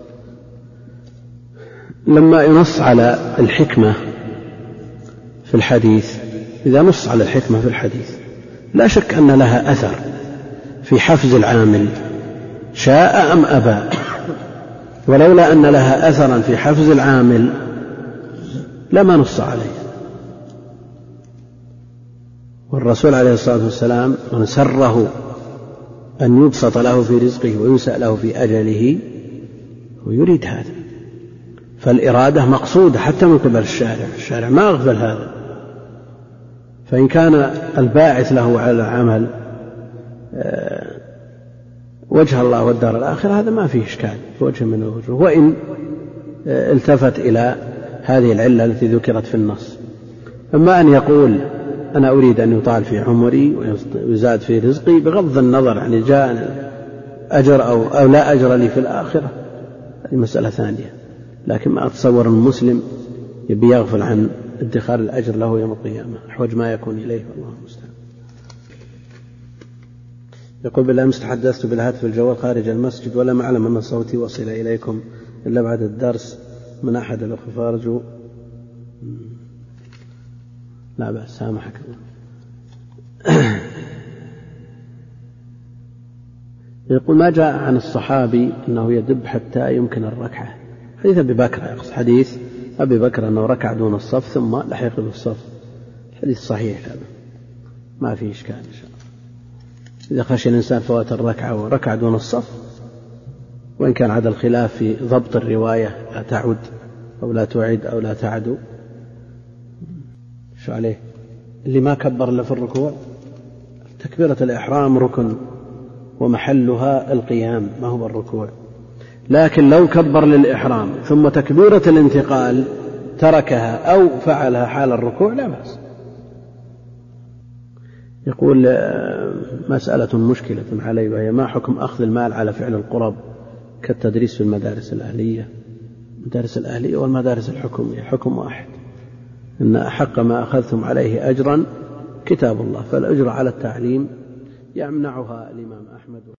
لما ينص على الحكمة في الحديث، إذا نص على الحكمة في الحديث لا شك أن لها أثر في حفز العامل شاء أم أبى، ولولا أن لها أثرا في حفز العامل لما نص عليه. والرسول عليه الصلاة والسلام من سره أن يبسط له في رزقه وينسأ له في أجله ويريد هذا، فالإرادة مقصودة حتى من قبل الشارع، الشارع ما أغفل هذا. فإن كان الباعث له على العمل وجه الله والدار الآخرة هذا ما فيه إشكال في وجه من الوجوه، وإن التفت إلى هذه العلة التي ذكرت في النص. أما أن يقول أنا أريد أن يطال في عمري ويزاد في رزقي بغض النظر عن جاء أجر أو, أو لا أجر لي في الآخرة، هذه مسألة ثانية. لكن ما أتصور المسلم يبي يغفل عن ادخار الأجر له يوم القيامة أحوج ما يكون إليه، والله المستعان. يقول بالأمس تحدثت بالهاتف الجوال خارج المسجد ولم أعلم أن صوتي وصل إليكم إلا بعد الدرس من أحد الأخوة، فأرجو لا بأس سامحك الله. يقول ما جاء عن الصحابي أنه يدب حتى يمكن الركعة، حديث أبي بكر يقصد حديث أبي بكر أنه ركع دون الصف ثم لحق بالصف، حديث صحيح هذا ما فيه إشكال إن شاء الله. إذا خشي الإنسان فوات الركعة وركع دون الصف، وإن كان هذا الخلاف في ضبط الرواية لا تعد أو لا تعد أو لا تعدو شو عليه. اللي ما كبر إلا في الركوع، تكبيرة الإحرام ركن ومحلها القيام ما هو الركوع، لكن لو كبر للإحرام ثم تكبيرة الانتقال تركها أو فعلها حال الركوع لا بأس. يقول مسألة مشكلة علي وهي ما حكم أخذ المال على فعل القرب كالتدريس في المدارس الأهلية. المدارس الأهلية والمدارس الحكومية حكم واحد، إن أحق ما أخذتم عليه أجرا كتاب الله، فالأجر على التعليم يمنعها الإمام أحمد.